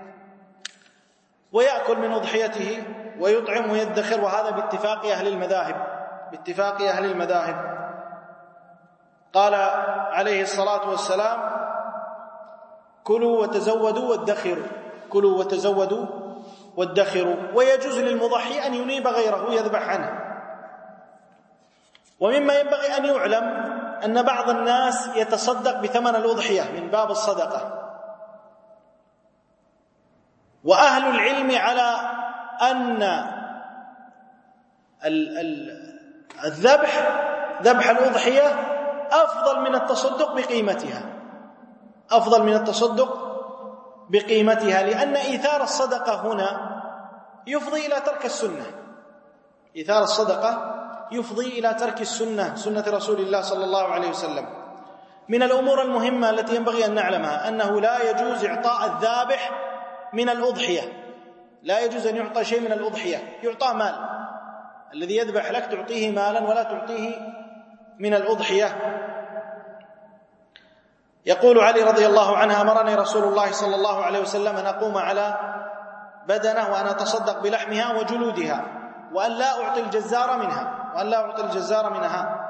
ويأكل من أضحيته ويطعم ويدخر، وهذا باتفاق أهل المذاهب باتفاق أهل المذاهب. قال عليه الصلاة والسلام: كلوا وتزودوا وادخروا كلوا وتزودوا وادخروا. ويجوز للمضحي أن ينيب غيره يذبح عنه. ومما ينبغي أن يعلم أن بعض الناس يتصدق بثمن الأضحية من باب الصدقة، وأهل العلم على أن الذبح ذبح الأضحية أفضل من التصدق بقيمتها أفضل من التصدق بقيمتها لأن إيثار الصدقة هنا يفضي إلى ترك السنة إيثار الصدقة يفضي إلى ترك السنة سنة رسول الله صلى الله عليه وسلم. من الأمور المهمة التي ينبغي أن نعلمها أنه لا يجوز إعطاء الذابح من الأضحية، لا يجوز أن يعطى شيء من الأضحية، يعطى مال. الذي يذبح لك تعطيه مالا ولا تعطيه من الأضحية. يقول علي رضي الله عنه: أمرني رسول الله صلى الله عليه وسلم أن أقوم على بدنة وأن أتصدق بلحمها وجلودها، وأن لا أعطي الجزار منها وأن لا أعطي الجزار منها.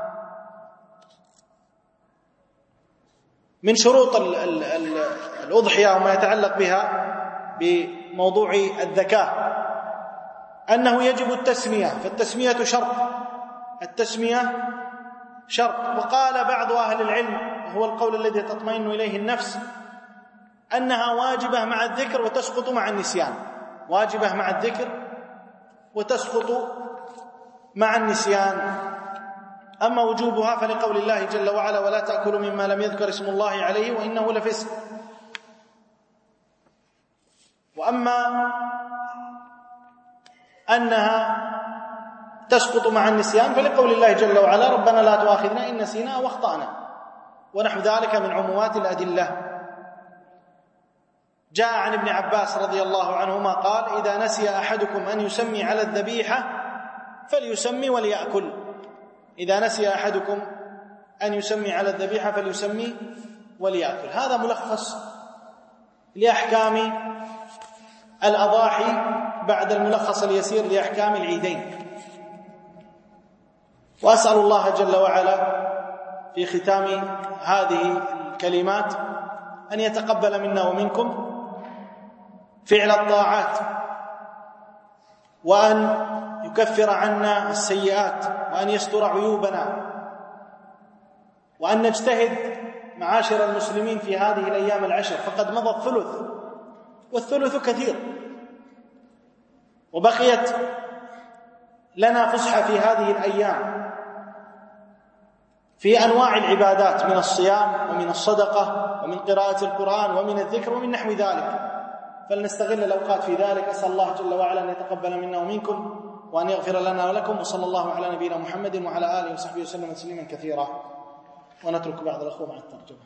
من شروط ال ال ال الأضحية وما يتعلق بها بموضوع الذكاة أنه يجب التسمية، فالتسمية شرط التسمية شرط. وقال بعض أهل العلم، هو القول الذي تطمئن إليه النفس، أنها واجبة مع الذكر وتسقط مع النسيان، واجبة مع الذكر وتسقط مع النسيان. أما وجوبها فلقول الله جل وعلا: ولا تأكلوا مما لم يذكر اسم الله عليه وإنه لفسق. وأما أنها تسقط مع النسيان فلقول الله جل وعلا: ربنا لا تؤاخذنا إن نسينا أو أخطأنا، ونحو ذلك من عمومات الأدلة. جاء عن ابن عباس رضي الله عنهما قال: إذا نسي أحدكم أن يسمي على الذبيحة فليسمي وليأكل. إذا نسي أحدكم أن يسمي على الذبيحة فليسمي وليأكل. هذا ملخص لأحكام الأضاحي بعد الملخص اليسير لأحكام العيدين. وأسأل الله جل وعلا في ختام هذه الكلمات أن يتقبل منا ومنكم فعل الطاعات، وأن يكفر عنا السيئات، وأن يستر عيوبنا، وأن نجتهد معاشر المسلمين في هذه الأيام العشر فقد مضى الثلث، والثلث كثير، وبقيت لنا فسحة في هذه الأيام في أنواع العبادات من الصيام ومن الصدقة ومن قراءة القرآن ومن الذكر ومن نحو ذلك، فلنستغل الأوقات في ذلك. أسأل الله جل وعلا أن يتقبل منا ومنكم وأن يغفر لنا ولكم، وصلى الله على نبينا محمد وعلى آله وصحبه وسلم تسليما كثيرا. ونترك بعض الأخوة مع الترجمة.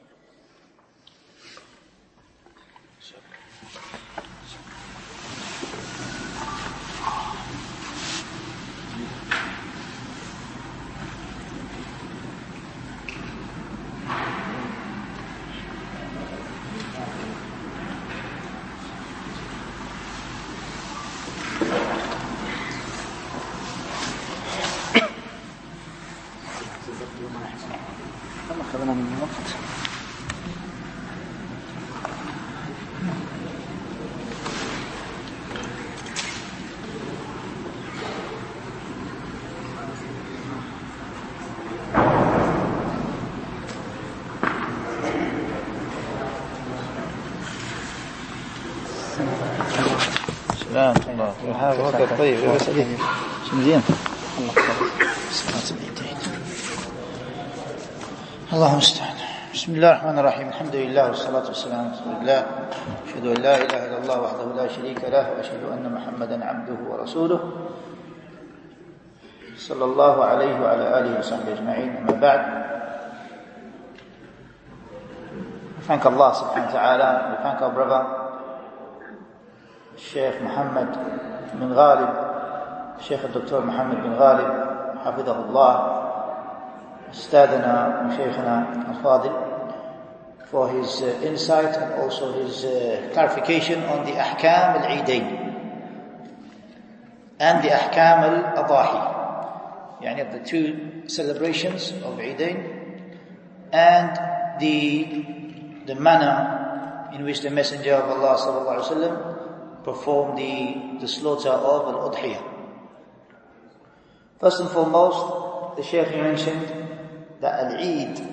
لا الله هذا وقت طيب بس مزيان. الله المستعان. بسم الله الرحمن الرحيم. الحمد لله والصلاة والسلام على رسول الله. أشهد أن لا إله إلا الله وحده لا شريك له، وأشهد أن محمدا عبده ورسوله صلى الله عليه وعلى آله وصحبه أجمعين. أما بعد، we thank Allah subhanahu wa ta'ala. We thank our brother Sheikh Muhammad bin Ghalib, Sheikh Doctor Muhammad bin Ghalib حفظه الله, أستاذنا وشيخنا الفاضل, for his uh, insight and also his uh, clarification on the Ahkam al-Eidain and the Ahkam al-Adahi, yani of the two celebrations of Eidain, and the the manner in which the Messenger of Allah sallallahu alaihi wasallam performed the, the slaughter of al-Udhiyah. First and foremost, the Shaykh mentioned that al-Eid,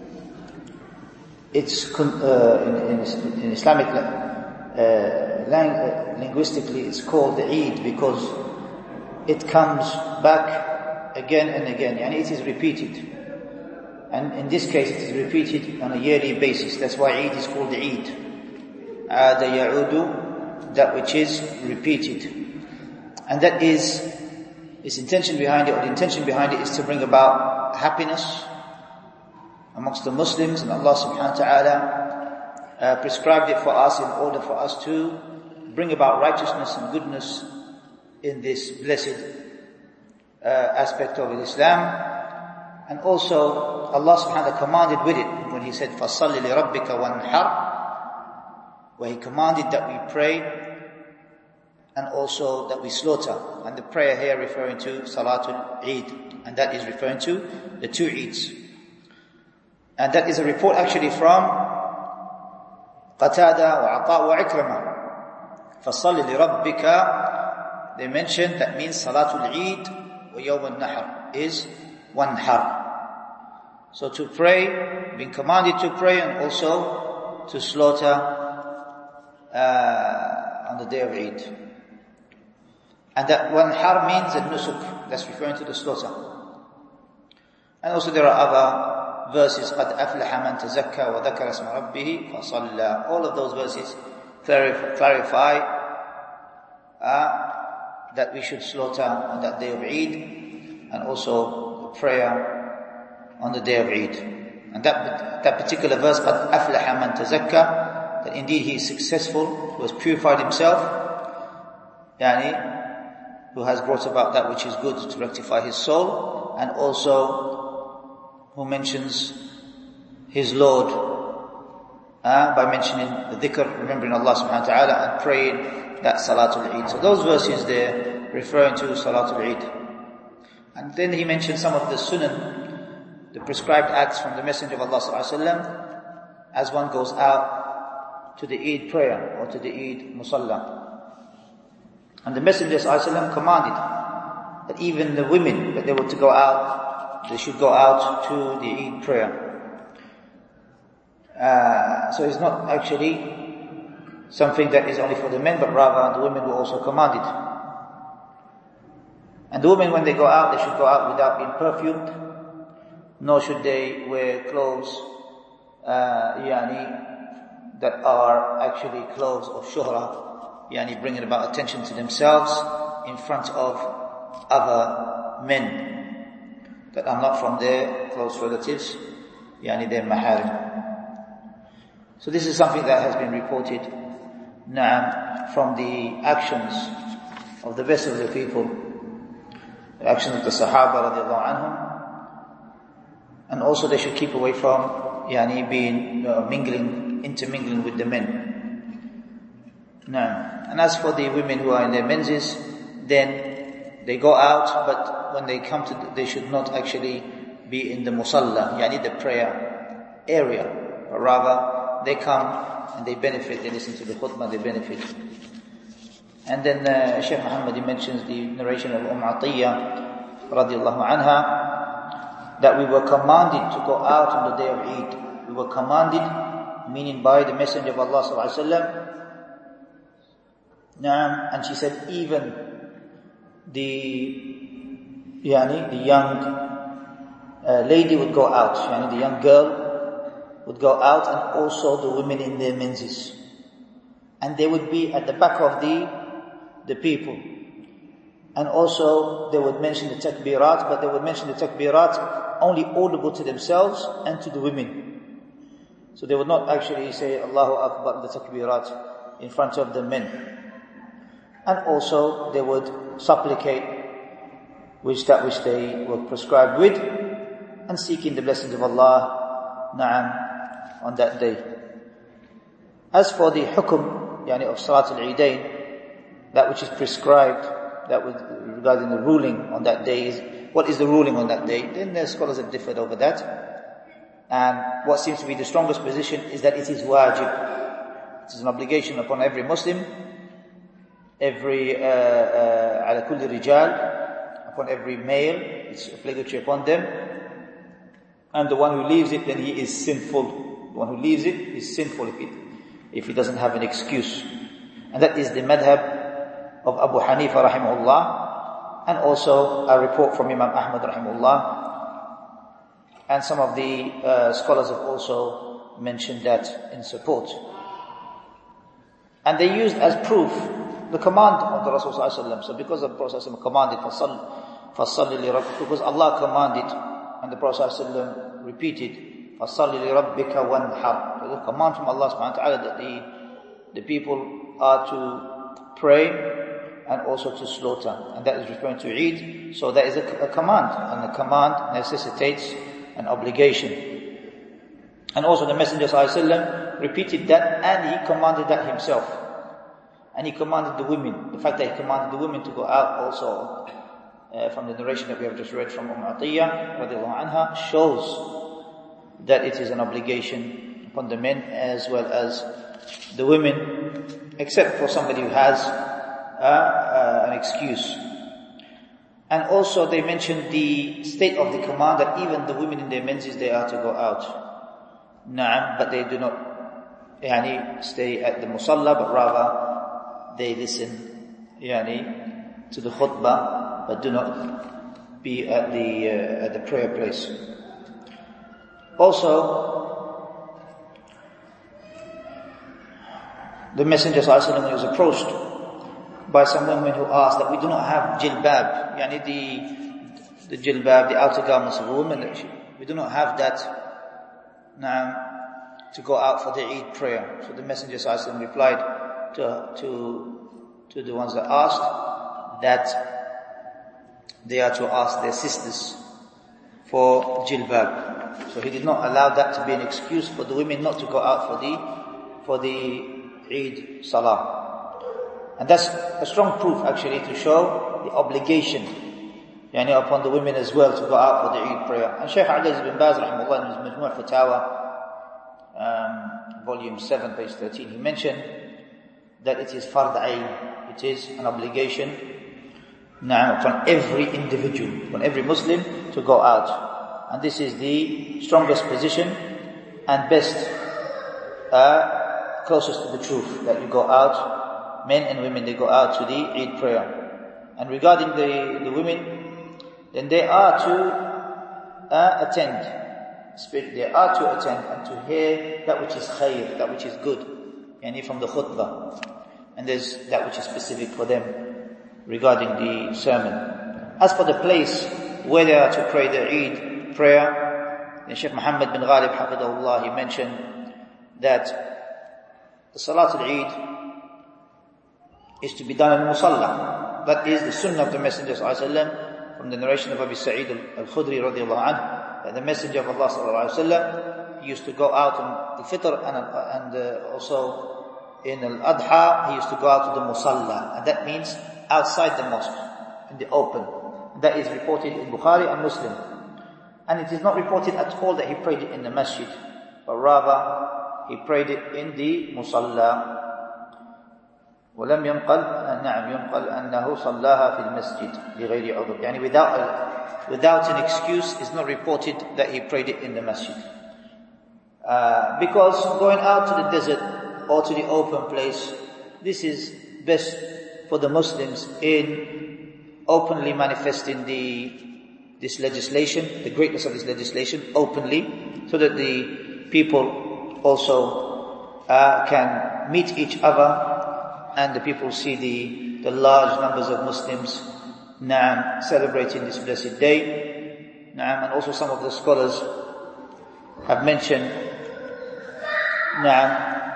it's uh, in, in, in Islamic uh, lang- uh, linguistically it's called the Eid because it comes back again and again, and it is repeated. And in this case, it is repeated on a yearly basis. That's why Eid is called the Eid. Aada ya'udu, that which is repeated. And that is, its intention behind it, or the intention behind it is to bring about happiness amongst the Muslims, and Allah subhanahu wa ta'ala uh, prescribed it for us in order for us to bring about righteousness and goodness in this blessed uh, aspect of Islam. And also, Allah subhanahu wa ta'ala commanded with it when He said, فَصَلِّ لِرَبِّكَ وَانْحَرْ, where He commanded that we pray and also that we slaughter. And the prayer here referring to Salatul Eid, and that is referring to the two Eids. And that is a report actually from Qatada wa Ata wa Ikrama. فَصَلِّ لِرَبِّكَ, they mentioned that means Salatul Eid wa Yawm al-Nahr is Wanhar. So to pray, being commanded to pray, and also to slaughter uh, on the day of Eid. And that Wanhar means a nusuk, that's referring to the slaughter. And also there are other verses, قَدْ أَفْلَحَ مَنْ تَزَكَّى وَذَكَرَ اسْمَ رَبِّهِ فَصَلَّى. All of those verses clarify uh, that we should slaughter on that day of Eid, and also prayer on the day of Eid. And that that particular verse, قَدْ أَفْلَحَ مَنْ تَزَكَّى, that indeed he is successful, who has purified himself, yani, who has brought about that which is good to rectify his soul, and also who mentions his Lord uh, by mentioning the dhikr, remembering Allah subhanahu wa ta'ala, and praying that Salatul Eid. So those verses there referring to Salatul Eid. And then he mentioned some of the sunan, the prescribed acts from the Messenger of Allah sallallahu alaihi wasallam, as one goes out to the Eid prayer or to the Eid musalla. And the Messenger sallallahu alaihi wasallam commanded that even the women, that they were to go out, they should go out to the Eid prayer. Uh, so it's not actually something that is only for the men, but rather the women were also commanded. And the women, when they go out, they should go out without being perfumed, nor should they wear clothes uh, yani, that are actually clothes of shuhra, yani bringing about attention to themselves in front of other men that are not from their close relatives, yani their maharim. So this is something that has been reported na'am, from the actions of the best of the people, the actions of the Sahaba radiallahu anhum, and also they should keep away from yani being uh, mingling, intermingling with the men. Na'am. And as for the women who are in their menses, then they go out, but when they come to, they should not actually be in the musalla, yani the prayer area, but rather they come and they benefit, they listen to the khutbah, they benefit. And then uh, Shaykh Muhammad, he mentions the narration of Umm Atiyya radiallahu anha, that we were commanded to go out on the day of Eid. We were commanded, meaning by the Messenger of Allah sallallahu alaihi wasallam. Naam, and she said even the yani, the young uh, lady would go out, yani the young girl would go out, and also the women in their menses. And they would be at the back of the the people. And also they would mention the takbirat, but they would mention the takbirat only audible to themselves and to the women. So they would not actually say Allahu Akbar, the takbirat, in front of the men. And also they would supplicate which that which they were prescribed with, and seeking the blessings of Allah, na'am, on that day. As for the hukum, yani of Salat al-Eidain, that which is prescribed, that was regarding the ruling on that day, is what is the ruling on that day? Then the scholars have differed over that. And what seems to be the strongest position is that it is wajib. It is an obligation upon every Muslim, every uh, uh, ala kulli rijal, upon every male, it's obligatory upon them. And the one who leaves it, then he is sinful. The one who leaves it is sinful if, it, if he doesn't have an excuse. And that is the madhab of Abu Hanifa rahimahullah, and also a report from Imam Ahmad rahimahullah. And some of the uh, scholars have also mentioned that in support. And they used as proof the command of the Rasul sallallahu alaihi wasallam. So because the Prophet sallallahu alaihi wasallam commanded, فَصَلِّ لِرَبِّكَ, because Allah commanded, and the Prophet sallallahu alaihi wasallam repeated, فَصَلِّ لِرَبِّكَ وَانْحَرْ. So the command from Allah subhanahu wa ta'ala that the, the people are to pray and also to slaughter. And that is referring to Eid. So that is a, a command, and the command necessitates an obligation. And also the Messenger sallallahu alaihi wasallam repeated that, and he commanded that himself. And he commanded the women. The fact that he commanded the women to go out also, uh, from the narration that we have just read from Umm Atiyya radiallahu anha, shows that it is an obligation upon the men as well as the women, except for somebody who has uh, uh, an excuse. And also they mentioned the state of the command that even the women in their menses, they are to go out. Na'am, but they do not yani, stay at the musalla, but rather they listen yani, to the khutbah, but do not be at the uh, at the prayer place. Also, the Messenger sallallahu alaihi wasallam was approached by some women who asked that we do not have jilbab, yani the the jilbab, the outer garments of a woman, that she, we do not have that now to go out for the Eid prayer. So the Messenger sallallahu alaihi wasallam replied to to to the ones that asked that they are to ask their sisters for jilbab. So he did not allow that to be an excuse for the women not to go out for the for the Eid Salah. And that's a strong proof actually to show the obligation yani, upon the women as well to go out for the Eid prayer. And Shaykh Abdul Aziz bin Baz rahimahullah in his Majmu' Fatawa, um, volume seven, page thirteen, he mentioned that it is fard ayn, it is an obligation now upon every individual, upon every Muslim to go out. And this is the strongest position and best uh, closest to the truth, that you go out, men and women, they go out to the Eid prayer. And regarding the, the women, then they are to uh, attend. They are to attend and to hear that which is khair, that which is good, yani from the khutbah. And there's that which is specific for them regarding the sermon. As for the place where they are to pray the Eid prayer, then Shaykh Muhammad bin Ghalib Hafidahullah, he mentioned that the Salat al-Eid is to be done in Musalla. That is the sunnah of the Messenger sallallahu alaihi wasallam, from the narration of Abu Sa'id al-Khudri radiyallahu anhu, that the Messenger of Allah sallallahu alaihi wasallam used to go out on the Fitr and, and uh, also in Al-Adha, he used to go out to the Musalla. And that means outside the mosque, in the open. That is reported in Bukhari and Muslim. And it is not reported at all that he prayed it in the masjid, but rather he prayed it in the Musalla. ولم ينقل نعم ينقل أنه صلاها في المسجد لغير عذر. يعني without a, without an excuse, it's not reported that he prayed it in the masjid. Uh, because going out to the desert or to the open place, this is best for the Muslims in openly manifesting the this legislation, the greatness of this legislation openly, so that the people also uh, can meet each other, and the people see the, the large numbers of Muslims na'am, celebrating this blessed day. Na'am, and also some of the scholars have mentioned na'am,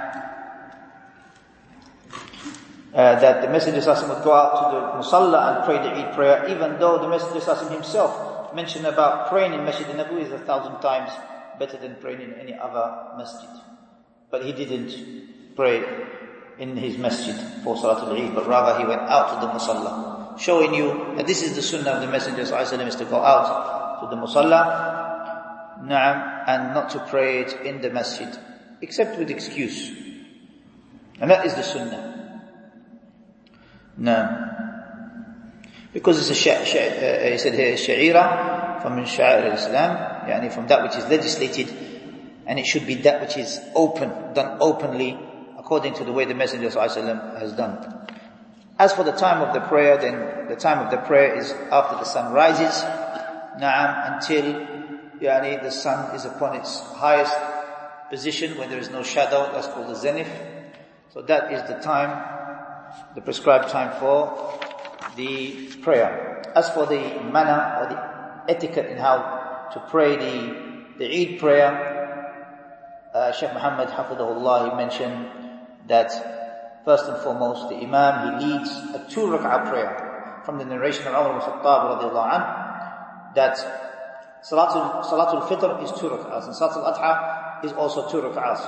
uh, that the Messenger sallallahu alaihi wasallam would go out to the Musalla and pray the Eid prayer, even though the Messenger sallallahu alaihi wasallam himself mentioned about praying in Masjid al-Nabawi is a thousand times better than praying in any other masjid. But he didn't pray in his masjid for Salatul Eid, but rather he went out to the Musalla, showing you that this is the sunnah of the Messenger sallallahu alaihi wasallam, is to go out to the Musalla, na'am, and not to pray it in the masjid, except with excuse. And that is the sunnah. Na'am. Because it's a sha- sha- uh, he said here, sha'ira, from min sha'ir al-Islam, yani from that which is legislated, and it should be that which is open, done openly, according to the way the Messenger ﷺ has done. As for the time of the prayer, then the time of the prayer is after the sun rises, na'am, until yani, the sun is upon its highest position, when there is no shadow. That's called the zenith. So that is the time, the prescribed time for the prayer. As for the manner or the etiquette in how to pray the, the Eid prayer, uh, Shaykh Muhammad Hafidahullah, he mentioned that first and foremost, the Imam, he leads a two rak'ah prayer from the narration of Umar ibn Khattab radiyallahu anhu, that Salatul, Salatul Fitr is two rak'ahs, and Salatul Adha is also two rak'ahs.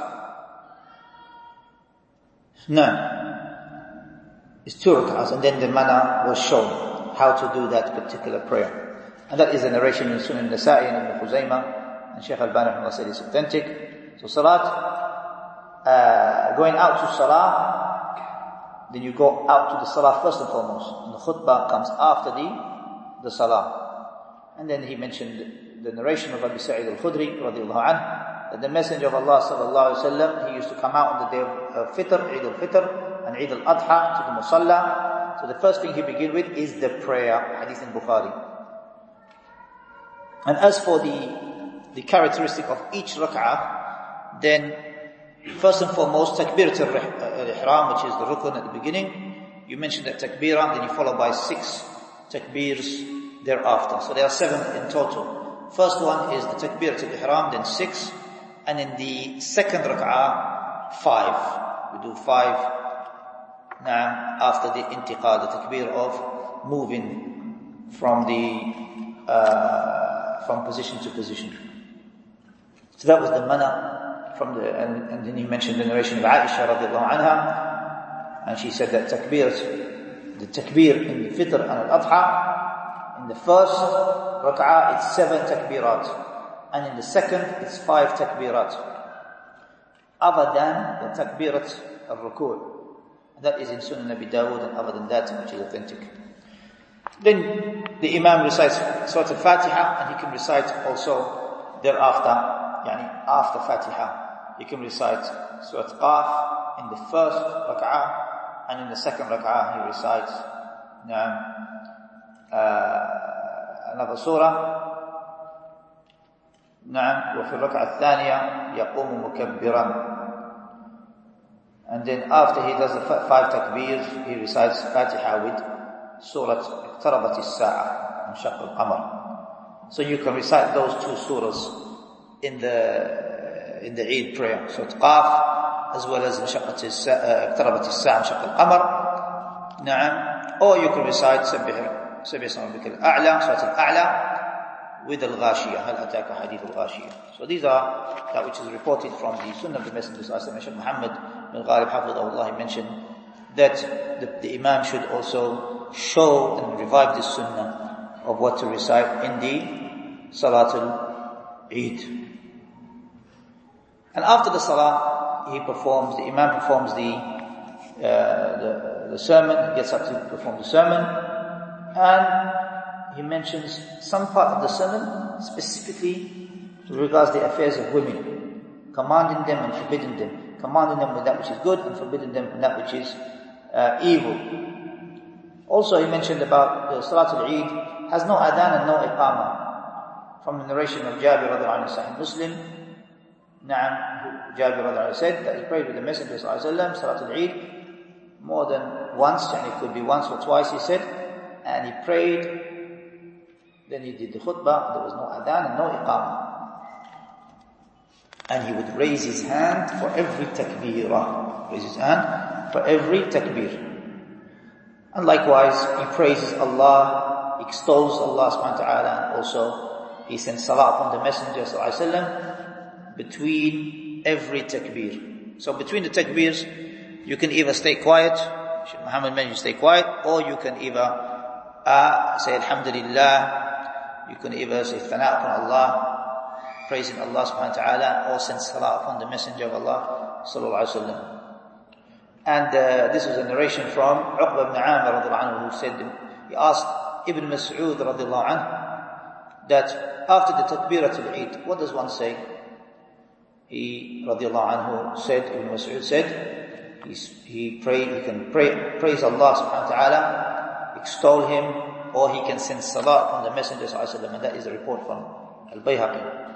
No, it's two rak'ahs, and then the manner was shown how to do that particular prayer. And that is the narration in Sunan Nasa'i and Ibn Khuzaymah, and Shaykh Al-Bani said it's authentic. So Salat, Uh, going out to Salah, then you go out to the Salah first and foremost. And the khutbah comes after the, the Salah. And then he mentioned the narration of Abu Sa'id al-Khudri radiyallahu anhu, that the Messenger of Allah sallallahu alaihi wasallam, he used to come out on the day of uh, Fitr, Eid al-Fitr, and Eid al-Adha to the Musalla. So the first thing he began with is the prayer, hadith in Bukhari. And as for the, the characteristic of each rak'ah, then first and foremost, takbirat al-ihram, which is the rukun at the beginning. You mentioned that takbirah, then you follow by six takbirs thereafter. So there are seven in total. First one is the takbirat al-ihram, then six. And in the second rak'ah, five. We do five now after the intiqal, the takbir of moving from the, uh, from position to position. So that was the manner. From the, and, and then he mentioned the narration of Aisha radiallahu anha, and she said that takbir, the takbir in the Fitr and Al-Adha, in the first rak'ah it's seven takbirat, and in the second it's five takbirat, other than the takbirat al-ruku'. That is in Sunan Abi Dawud, and other than that, which is authentic. Then the Imam recites Surah Al-Fatiha, and he can recite also thereafter, yani after Fatiha. you can recite Surah Qaf in the first rak'ah, and in the second rak'ah he recites نعم, uh, another surah. نعم, وفي الركعة الثانية يقوم مكبرا. And then after he does the five takbirs, he recites Fatiha with Surah اقتربت الساعة انشق القمر. So you can recite those two surahs in the in the Eid prayer. Surah Qaf as well as انشقت الساعة اقتربت الساعة انشق القمر. نعم. Or you can recite سبح سبح اسم ربك الأعلى, Surah Al-A'la, with Al-Ghashiyah, هل أتاك حديث الغاشية. So these are that which is reported from the Sunnah of the Messenger of Allah. Shaykh Muhammad bin Ghalib Hafidhahullah, he mentioned that the, the Imam should also show and revive the Sunnah of what to recite in the Salatul Eid. And after the Salah, he performs, the Imam performs the, uh, the, the sermon, he gets up to perform the sermon, and he mentions some part of the sermon specifically regards the affairs of women, commanding them and forbidding them, commanding them with that which is good and forbidding them from that which is uh, evil. Also he mentioned about the Salatul Eid has no adhan and no iqamah. From the narration of Jabir radiallahu anhu, Sahih Muslim, Na'am, Jabir radiallahu anhu said that he prayed with the Messenger sallallahu alaihi wasallam, Salatul Eid, more than once, and it could be once or twice, he said, and he prayed. Then he did the khutbah, there was no adhan and no iqamah. And he would raise his hand for every takbirah. Raise his hand for every takbir. And likewise, he praises Allah, extols Allah subhanahu wa ta'ala, and also he sends salah upon the Messenger sallallahu alaihi wasallam between every takbir. So between the takbirs, you can either stay quiet, Shaykh Muhammad mentioned stay quiet, or you can either uh, say Alhamdulillah, you can either say thana upon Allah, praising Allah subhanahu wa ta'ala, or send salah upon the Messenger of Allah sallallahu alaihi wasallam. And uh, this is a narration from Uqba ibn Amir radiallahu anhu, who said, he asked Ibn Mas'ud radiallahu anhu, that after the takbiratul Eid, what does one say? He radiallahu anhu said, Ibn Mas'ud said, he, he prayed, he can pray, praise Allah subhanahu wa ta'ala, extol him, or he can send salah upon the Messenger sallallahu alaihi wasallam, and that is a report from Al-Bayhaqi.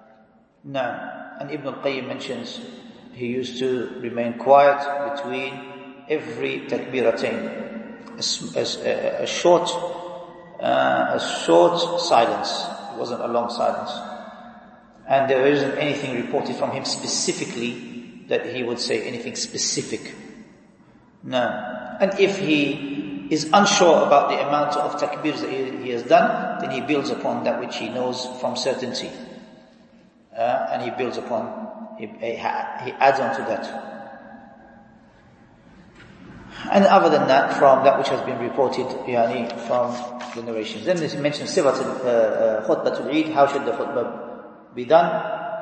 Now, and Ibn al-Qayyim mentions he used to remain quiet between every takbiratain, a, a, a short, uh, a short silence. It wasn't a long silence, and there isn't anything reported from him specifically that he would say anything specific. No, and if he is unsure about the amount of takbirs that he, he has done, then he builds upon that which he knows from certainty. Uh, and he builds upon, he, he adds on to that. And other than that, from that which has been reported yani, from the narrations. Then this mentions Sifatul uh, uh, Khutbatul Eid, how should the khutbah be done?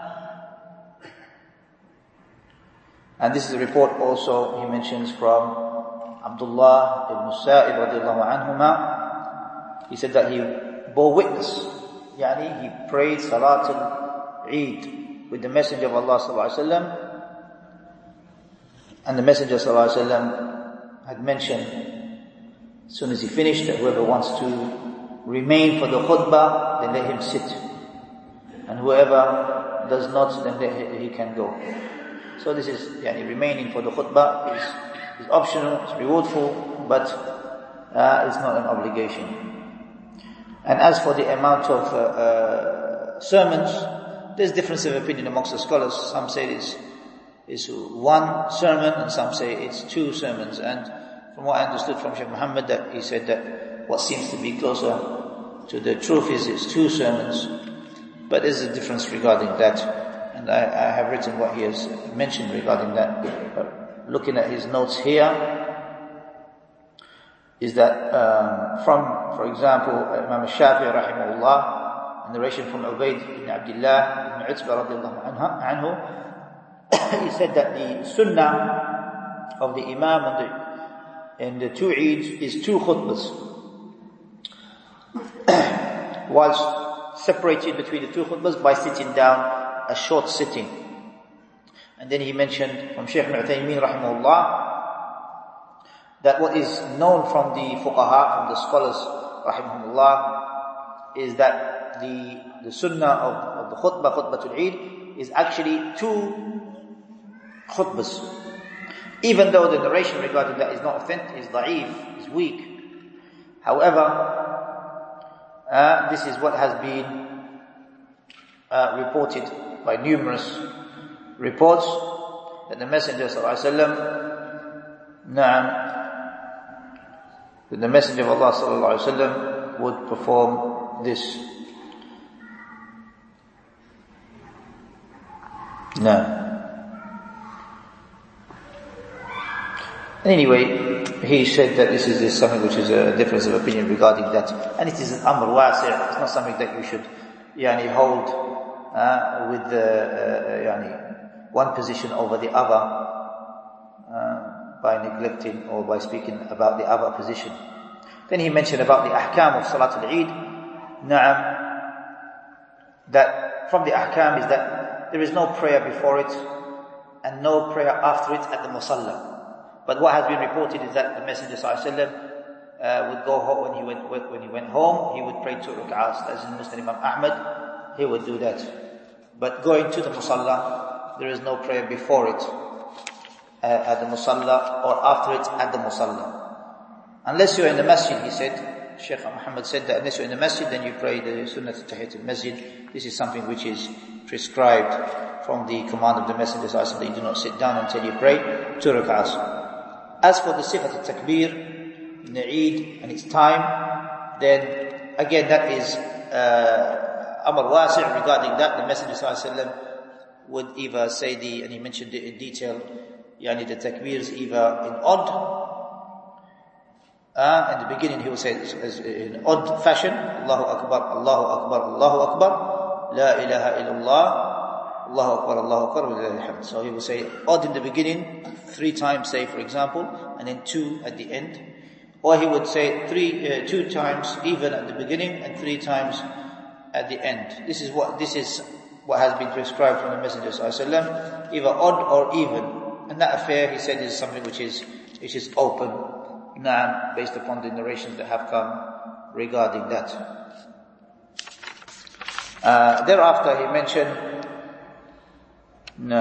And this is a report also he mentions from Abdullah ibn Sa'id radiallahu anhuma. He said that he bore witness, yani he prayed Salatul Eid with the Messenger of Allah sallallahu alaihi wasallam, and the Messenger sallallahu alaihi wasallam had mentioned as soon as he finished that whoever wants to remain for the khutbah, then let him sit, and whoever does not, then let he can go. So this is yani remaining for the khutbah is It's optional, it's rewardful, but uh, it's not an obligation. And as for the amount of uh, uh, sermons, there's difference of opinion amongst the scholars. Some say it's, it's one sermon, and some say it's two sermons. And from what I understood from Shaykh Muhammad, that he said that what seems to be closer to the truth is it's two sermons. But there's a difference regarding that, and I, I have written what he has mentioned regarding that. But looking at his notes here, is that um, from, for example, Imam al-Shafi'i rahimahullah, a narration from Ubayd ibn Abdullah ibn Utbah radiallahu anhu, he said that the sunnah of the Imam and the, in the two Eids is two khutbahs, whilst separated between the two khutbahs by sitting down, a short sitting. And then he mentioned from Shaykh Ibn Uthaymeen rahimahullah that what is known from the fuqaha, from the scholars rahimahullah, is that the the sunnah of, of the khutbah, khutbatul Eid, is actually two khutbahs. Even though the narration regarding that is not authentic, is da'if, is weak. However, uh, this is what has been uh, reported by numerous reports, that the Messenger sallallahu alaihi wasallam, na'am, that the Messenger of Allah sallallahu alaihi wasallam would perform this. No. Anyway, he said that this is, this is something which is a difference of opinion regarding that, and it is an amr wasi'. It's not something that you should, yani, hold uh, with the uh, yani, one position over the other uh, by neglecting or by speaking about the other position. Then he mentioned about the ahkam of Salat al-Eid. Na'am, that from the ahkam is that there is no prayer before it and no prayer after it at the musalla. But what has been reported is that the Messenger sallallahu alaihi wasallam uh, would go home when he went when he went home. He would pray two rak'ahs, as in Muslim Imam Ahmad. He would do that. But going to the musalla, there is no prayer before it uh, at the musalla or after it at the musalla. Unless you're in the masjid, he said, Shaykh Muhammad said that unless you're in the masjid, then you pray the sunnah at-tahiyyat al-masjid. This is something which is prescribed from the command of the Messenger sallallahu alaihi wasallam, that you do not sit down until you pray two rak'ahs. As for the sifat al-takbir, in the Eid and its time, then again that is uh, amr wasi' regarding that. The Messenger sallallahu alaihi wasallam would either say the, and he mentioned it in detail, yani the takbirs either in odd, uh, in the beginning he would say it as in odd fashion, Allahu Akbar, Allahu Akbar, Allahu Akbar, La ilaha illallah, Allahu Akbar, Allahu Akbar, wa lillahi alhamd. So he will say odd in the beginning, three times, say for example, and then two at the end. Or he would say three, uh, two times even at the beginning and three times at the end. This is what this is what has been prescribed from the Messenger sallallahu alaihi wasallam, either odd or even. And that affair, he said, is something which is which is open, now based upon the narrations that have come regarding that. Uh, thereafter, he mentioned. No.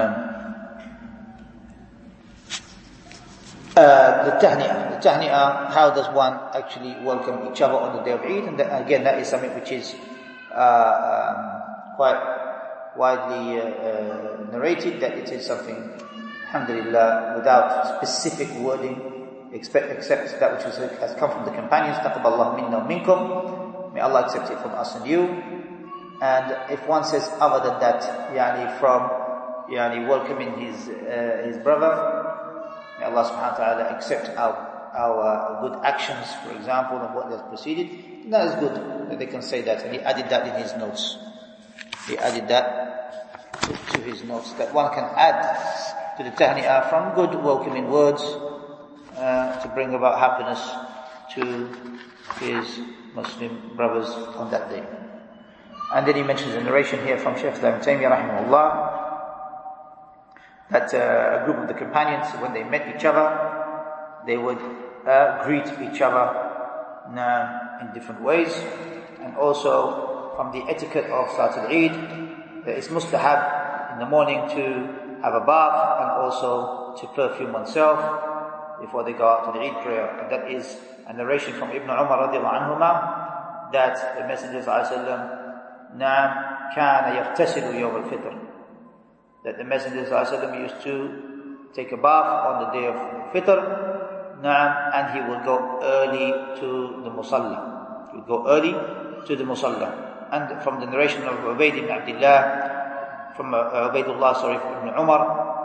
Uh, the tahni'ah. The tahni'ah, how does one actually welcome each other on the day of Eid? And that, again, that is something which is uh, um, quite widely uh, uh, narrated, that it is something, alhamdulillah, without specific wording, except, except that which is, has come from the companions, taqabbalallahu minna wa minkum, may Allah accept it from us and you. And if one says other than that, yani from yani welcoming his uh, his brother, may Allah subhanahu wa ta'ala accept our our good actions, for example, and what has proceeded, that is good that they can say that. And he added that in his notes. He added that to, to his notes, that one can add to the tahni'ah from good welcoming words uh, to bring about happiness to his Muslim brothers on that day. And then he mentions a narration here from Shaykh Ibn Taymiyyah rahimahullah, that uh, a group of the companions, when they met each other, they would uh, greet each other uh, in different ways. And also from the etiquette of Salat al-Eid, there is mustahab in the morning to have a bath and also to perfume oneself before they go out to the Eid prayer. And that is a narration from Ibn Umar radiallahu anhuma, that the Messenger sallallahu alaihi wasallam نعم كان يغتسل يوم الفطر, that the Messenger sallallahu alaihi wasallam used to take a bath on the day of Fitr, نعم, and he would go early to the Musalla. He would go early to the Musalla. And from the narration of Ubayd ibn Abdullah, from uh, Ubaydullah, sorry, from Ibn Umar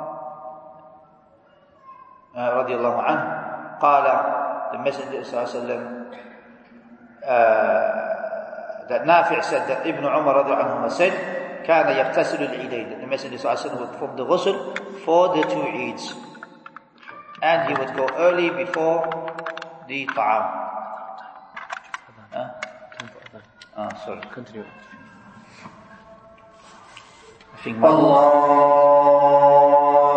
uh, radiallahu anhu, قال, the Messenger sallallahu alaihi wasallam uh, that Nafi' said that Ibn Umar radiallahu anhu said, كان يغتسل العيدين, that the Messenger sallallahu alaihi wasallam would perform the ghusl for the two Eids, and he would go early before the ta'am. Huh? Ah, sorry. Continue. I think my Allah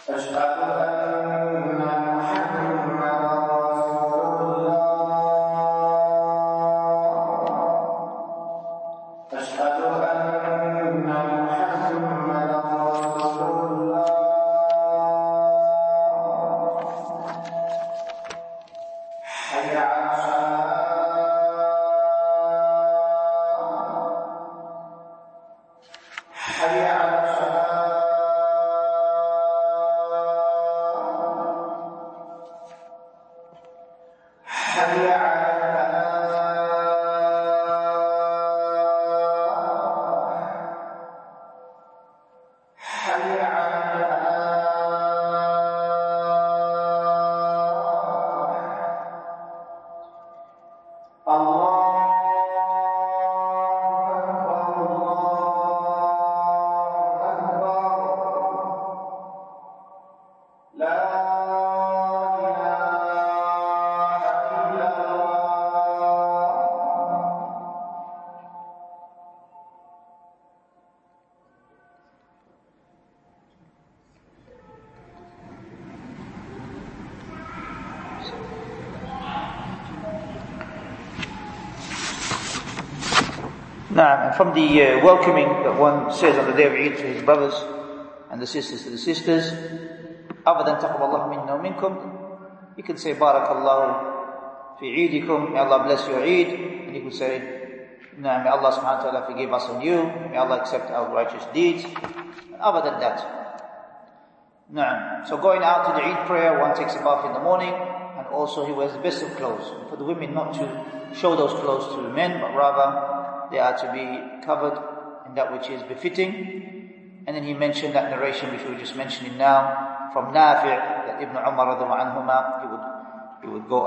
Now, and from the uh, welcoming that one says on the day of Eid to his brothers and the sisters to the sisters, other than taqabbalallahu minna wa minkum, you can say barakallahu fi eidikum, may Allah bless your Eid, and you can say, nah, may Allah subhanahu wa ta'ala forgive us and you, may Allah accept our righteous deeds. And other than that, nah. So going out to the Eid prayer, one takes a bath in the morning, and also he wears the best of clothes. And for the women not to show those clothes to the men, but rather they are to be covered in that which is befitting. And then he mentioned that narration which we were just mentioning now from Nafi' that Ibn Umar radhiallahu anhuma, he would he would go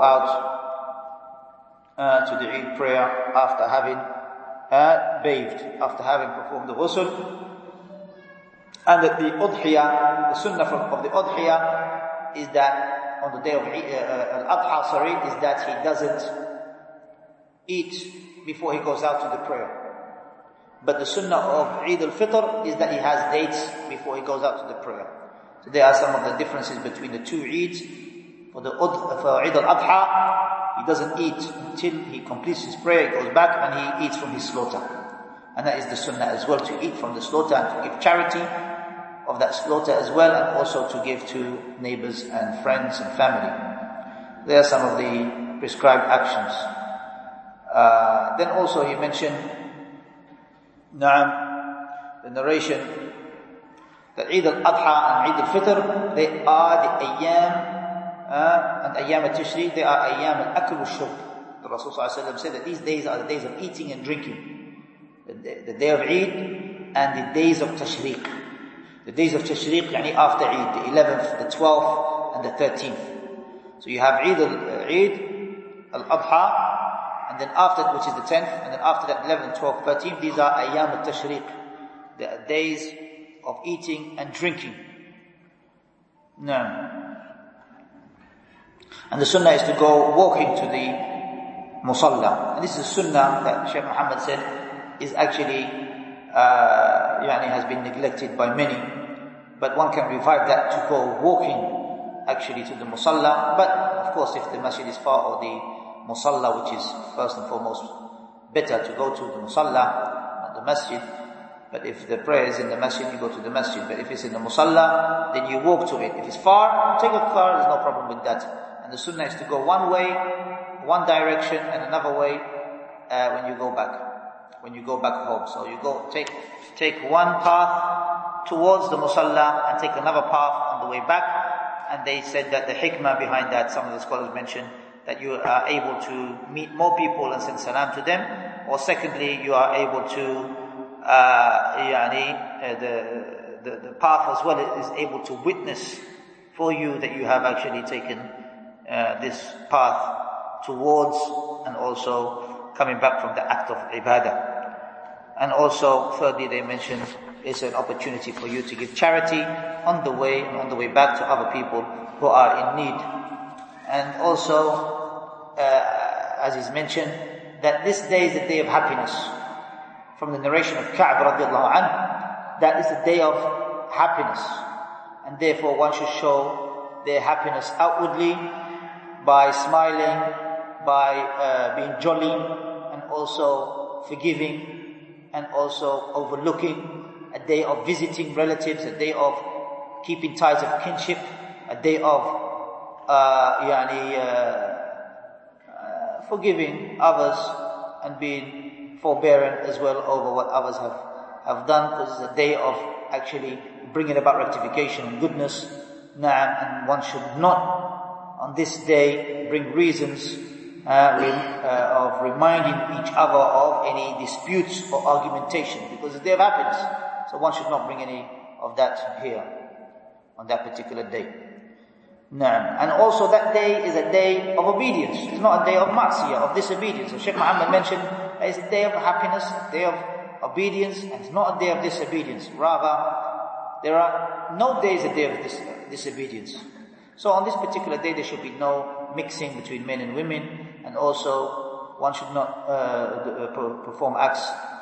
out uh, to the Eid prayer after having uh, bathed, after having performed the ghusl. And that the udhiyah, the sunnah of the udhiyah is that on the day of uh, uh, al-adha, sorry, is that he doesn't eat before he goes out to the prayer. But the sunnah of Eid al-Fitr is that he has dates before he goes out to the prayer. So there are some of the differences between the two Eids. For the for Eid al-Adha, he doesn't eat until he completes his prayer, he goes back and he eats from his slaughter. And that is the sunnah as well, to eat from the slaughter and to give charity of that slaughter as well, and also to give to neighbors and friends and family. There are some of the prescribed actions. Uh, then also he mentioned, Na'am, the narration that Eid al-Adha and Eid al-Fitr, they are the ayyam, uh, and ayyam al-Tashriq, they are ayyam al-Akl al-Shurb. The Rasul sallallahu alaihi wasallam said that these days are the days of eating and drinking. The, the, the day of Eid and the days of Tashriq. The days of Tashriq, yani after Eid, the eleventh, the twelfth, and the thirteenth. So you have Eid al-Eid, al-Adha, and then after, which is the tenth, and then after that, eleventh, twelfth, thirteenth, these are ayyam al-Tashriq. They are days of eating and drinking. No. And the sunnah is to go walking to the musalla. And this is a sunnah that Shaykh Muhammad said is actually, uh, yani has been neglected by many. But one can revive that to go walking actually to the musalla. But of course, if the masjid is far or the musalla, which is first and foremost better to go to the musalla, not the masjid. But if the prayer is in the masjid, you go to the masjid. But if it's in the musalla, then you walk to it. If it's far, take a car, there's no problem with that. And the sunnah is to go one way, one direction, and another way uh, when you go back. When you go back home. So you go, take, take one path towards the musalla and take another path on the way back. And they said that the hikmah behind that, some of the scholars mentioned, that you are able to meet more people and send salam to them. Or secondly, you are able to, uh, yani, uh, the, the, the path as well is able to witness for you that you have actually taken uh, this path towards, and also coming back from the act of ibadah. And also, thirdly, they mentioned it's an opportunity for you to give charity on the way and on the way back to other people who are in need. And also, uh, as is mentioned, that this day is the day of happiness. From the narration of Ka'b radiallahu anhu, that is the day of happiness. and therefore one should show their happiness outwardly by smiling, by uh, being jolly, and also forgiving, and also overlooking, a day of visiting relatives, a day of keeping ties of kinship, a day of uh, yani, uh, uh, forgiving others and being forbearing as well over what others have, have done, because it's a day of actually bringing about rectification and goodness. Na'am, and one should not on this day bring reasons uh, re, uh, of reminding each other of any disputes or argumentation, because it's a day of happiness. So one should not bring any of that here on that particular day. Na'am. And also that day is a day of obedience. It's not a day of ma'siyah, of disobedience. So Shaykh Muhammad mentioned that it's a day of happiness, a day of obedience, and it's not a day of disobedience. Rather, there are no days a day of dis- disobedience. So on this particular day there should be no mixing between men and women, and also one should not uh, perform acts,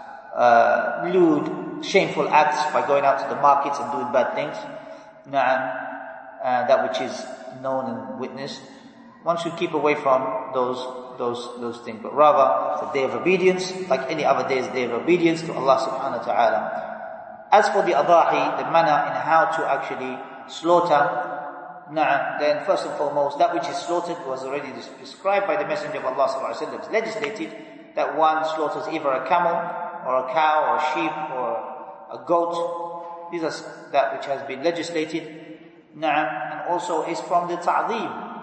uh, lewd, shameful acts by going out to the markets and doing bad things. Na'am. Uh, that which is known and witnessed, one should keep away from those those those things. But rather, it's a day of obedience, like any other day is a day of obedience to Allah subhanahu wa ta'ala. As for the adahi, the manner in how to actually slaughter, nah, then first and foremost, that which is slaughtered was already prescribed by the Messenger of Allah sallallahu alaihi wasallam. It's legislated that one slaughters either a camel, or a cow, or a sheep, or a goat. These are that which has been legislated. Na'am, and also is from the ta'zeem,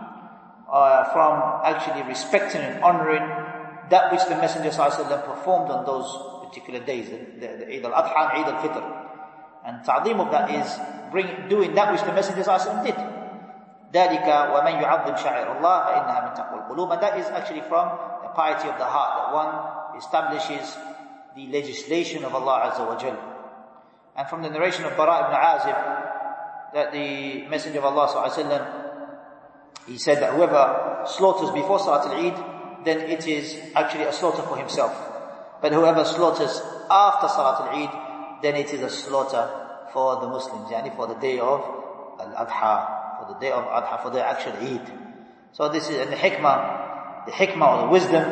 uh, from actually respecting and honouring that which the Messenger ﷺ performed on those particular days, the, the, the Eid al-Adha and Eid al-Fitr. And ta'zeem of that is bring, doing that which the Messenger ﷺ did. ذَلِكَ وَمَنْ يُعَظِّمْ شَعِرَ اللَّهِ فَإِنَّهَا مِنْ تَقْوَى الْقُلُوبِ. And that is actually from the piety of the heart, that one establishes the legislation of Allah Azza wa Jal. And from the narration of Bara ibn Azib, that the Messenger of Allah sallallahu alaihi wasallam, he said that whoever slaughters before Salat al-Eid, then it is actually a slaughter for himself. But whoever slaughters after Salat al-Eid, then it is a slaughter for the Muslims, yani for the day of Al-Adha, for the day of Adha, for the actual Eid. So this is, and the hikmah, the hikmah or the wisdom,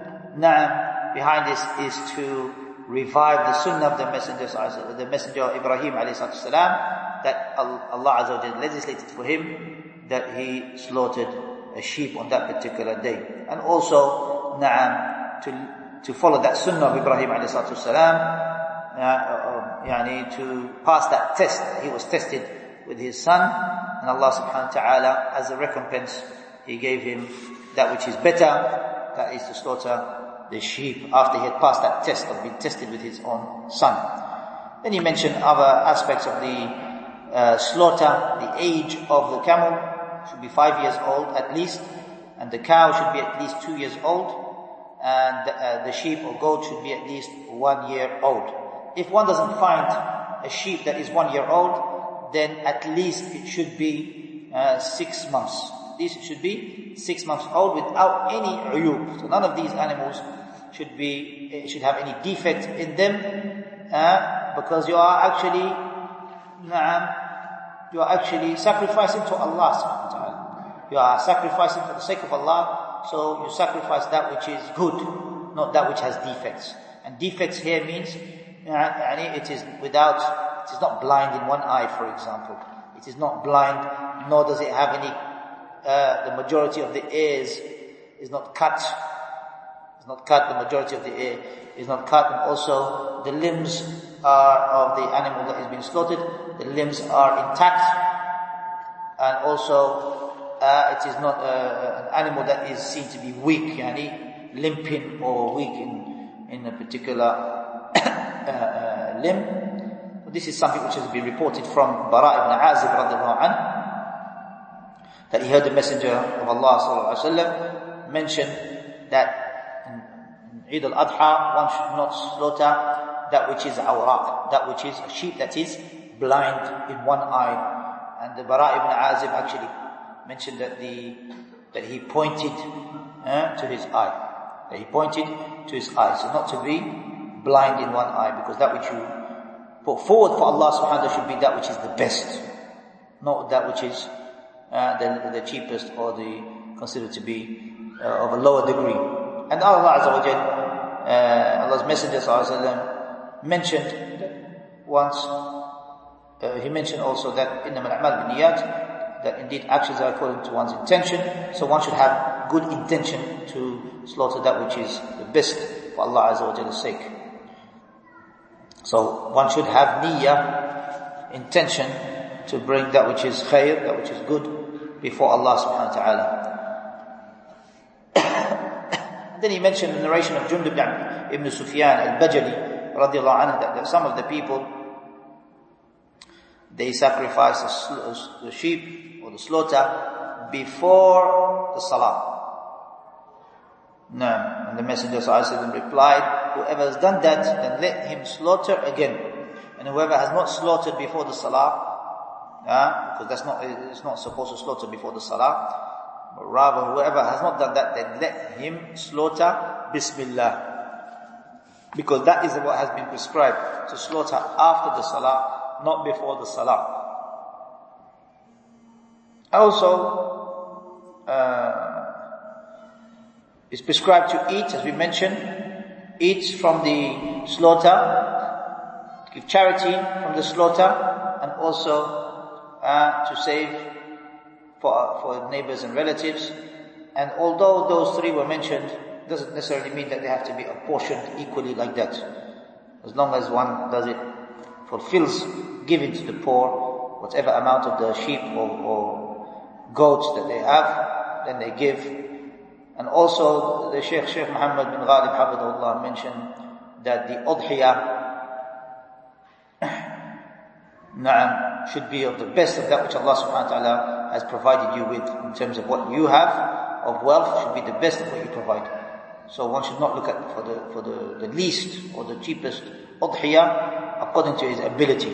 na'am, behind this is to revive the sunnah of the Messenger, the Messenger of Ibrahim alayhi salam, that Allah Azza wa Jalla legislated for him that he slaughtered a sheep on that particular day. And also, na'am, to, to follow that sunnah of Ibrahim alayhi salatu salam, uh, yani to pass that test. He was tested with his son, and Allah subhanahu wa ta'ala, as a recompense, He gave him that which is better, that is to slaughter the sheep after he had passed that test of being tested with his own son. Then he mentioned other aspects of the Uh, slaughter. The age of the camel should be five years old at least, and the cow should be at least two years old, and uh, the sheep or goat should be at least one year old. If one doesn't find a sheep that is one year old, then at least it should be uh, six months. This should be six months old without any uyub. So none of these animals should be should have any defect in them, uh, because you are actually Na'am, you are actually sacrificing to Allah subhanahu wa ta'ala. You are sacrificing for the sake of Allah, so you sacrifice that which is good, not that which has defects. And defects here means, it is without, it is not blind in one eye, for example. It is not blind, nor does it have any, uh, the majority of the ears is not cut. It's not cut, the majority of the ear is not cut, and also the limbs are of the animal that is being slaughtered, the limbs are intact, and also uh, it is not uh, an animal that is seen to be weak, yani limping or weak in, in a particular uh, uh, limb. This is something which has been reported from Bara ibn Azib radhiallahu anhu, that he heard the Messenger of Allah sallallahu alaihi wasallam mention that Eid al-Adha, one should not slaughter that which is awraq, that which is a sheep that is blind in one eye. And the Bara ibn Azib actually mentioned that the that he pointed uh, to his eye, that he pointed to his eye, so not to be blind in one eye, because that which you put forward for Allah subhanahu wa ta'ala should be that which is the best. not that which is uh, the, the cheapest or the considered to be uh, of a lower degree. And Allah Azza wa Jal, uh, Allah's Messenger Sallallahu Alaihi Wasallam mentioned that once, uh, he mentioned also that إِنَّمَا الْأَعْمَالُ بِالنِّيَّاتِ, that indeed actions are according to one's intention, so one should have good intention to slaughter that which is the best for Allah Azza wa Jal's sake. So one should have niyyah, intention, to bring that which is khair, that which is good, before Allah subhanahu wa ta'ala. Then he mentioned the narration of Jundub ibn Sufyan al-Bajali radiallahu anhu, that, that some of the people, they sacrifice the, sl- the sheep or the slaughter before the salah. No. And the Messenger sallallahu alaihi wasallam replied, whoever has done that, then let him slaughter again. And whoever has not slaughtered before the salah, uh, because that's not, it's not supposed to slaughter before the salah, but rather whoever has not done that, then let him slaughter Bismillah. Because that is what has been prescribed, to slaughter after the salah, not before the salah. Also, uh, it's prescribed to eat, as we mentioned, eat from the slaughter, give charity from the slaughter, and also uh, to save for for neighbors and relatives. And although those three were mentioned, doesn't necessarily mean that they have to be apportioned equally like that. As long as one does it, fulfills giving to the poor, whatever amount of the sheep or, or goats that they have, then they give. And also the Shaykh Shaykh Muhammad bin Ghalib Hafidhahullah mentioned that the udhiyah na'am, should be of the best of that which Allah subhanahu wa ta'ala has provided you with, in terms of what you have of wealth, should be the best of what you provide. So one should not look at for the for the, the least or the cheapest udhiyah according to his ability.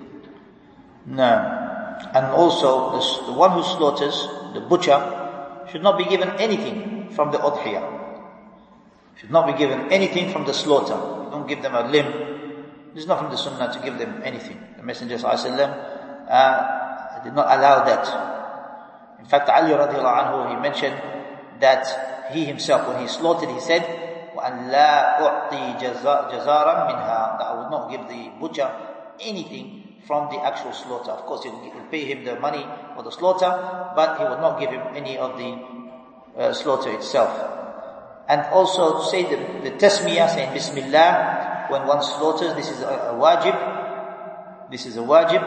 No. And also the, the one who slaughters, the butcher, should not be given anything from the udhiyah. Should not be given anything from the slaughter. Don't give them a limb. There's not from the sunnah to give them anything. The Messenger sallallahu alaihi wasallam uh, did not allow that. In fact, Ali radiallahu anhu, he mentioned that he himself, when he slaughtered, he said, وَأَنْ لَا أُعْطِي جَزَارًا مِنْهَا, that I would not give the butcher anything from the actual slaughter. Of course, he would pay him the money for the slaughter, but he would not give him any of the uh, slaughter itself. And also to say the, the tasmiyah, saying Bismillah, when one slaughters, this is a, a wajib. This is a wajib.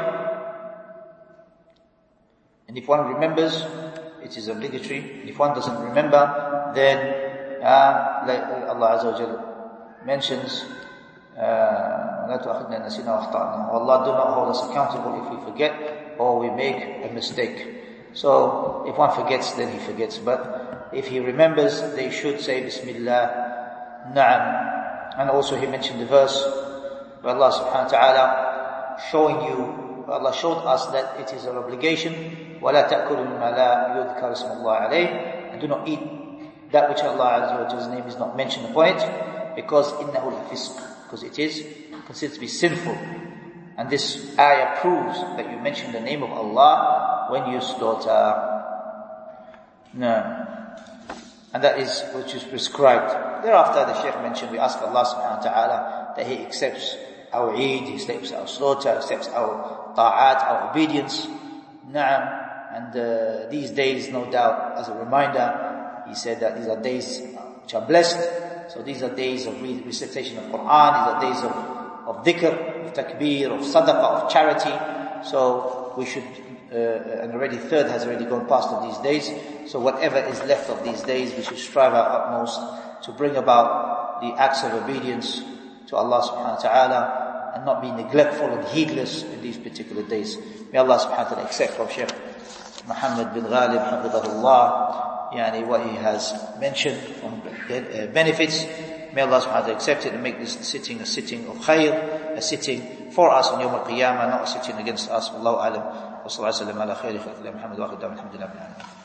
And if one remembers, it is obligatory. And if one doesn't remember, then uh, like Allah Azza wa Jalla mentions, لا تؤاخذنا إن نسينا وأخطأنا. Allah, do not hold us accountable if we forget or we make a mistake. So if one forgets, then he forgets. But if he remembers, they should say Bismillah. Na'am. And also he mentioned the verse where Allah subhanahu wa ta'ala showing you, Allah showed us that it is an obligation. وَلَا تَأْكُلُوا مِمَّا لَا يُذْكَرُ اسْمُ اللَّهِ عَلَيْهِ, and do not eat that which Allah Azza wa Jalla's name is not mentioned upon it, because إِنَّهُ لَفِسْقٌ, because it is considered to be sinful. And this ayah proves that you mention the name of Allah when you slaughter. No. And that is which is prescribed. Thereafter the Shaykh mentioned, we ask Allah subhanahu wa ta'ala that He accepts our Eid, He accepts our slaughter, accepts our ta'at, our obedience. Na'am. And uh, these days, no doubt, as a reminder, He said that these are days which are blessed. So these are days of recitation of Quran, these are days of, of dhikr, of takbir, of sadaqah, of charity. So we should, uh, and already third has already gone past of these days. So whatever is left of these days, we should strive our utmost to bring about the acts of obedience to Allah subhanahu wa ta'ala, and not be neglectful and heedless in these particular days. May Allah subhanahu wa ta'ala accept from Shaykh Muhammad bin Ghalib Hafidhahullah, yani what he has mentioned from benefits. May Allah subhanahu wa ta'ala accept it and make this sitting a sitting of khair, a sitting for us on Yawm al-Qiyamah, not a sitting against us. Wallahu alam. Wa sallallahu alayhi wa sallam ala khayri khalqillah Muhammad wa akhir da'wan alhamdulillah.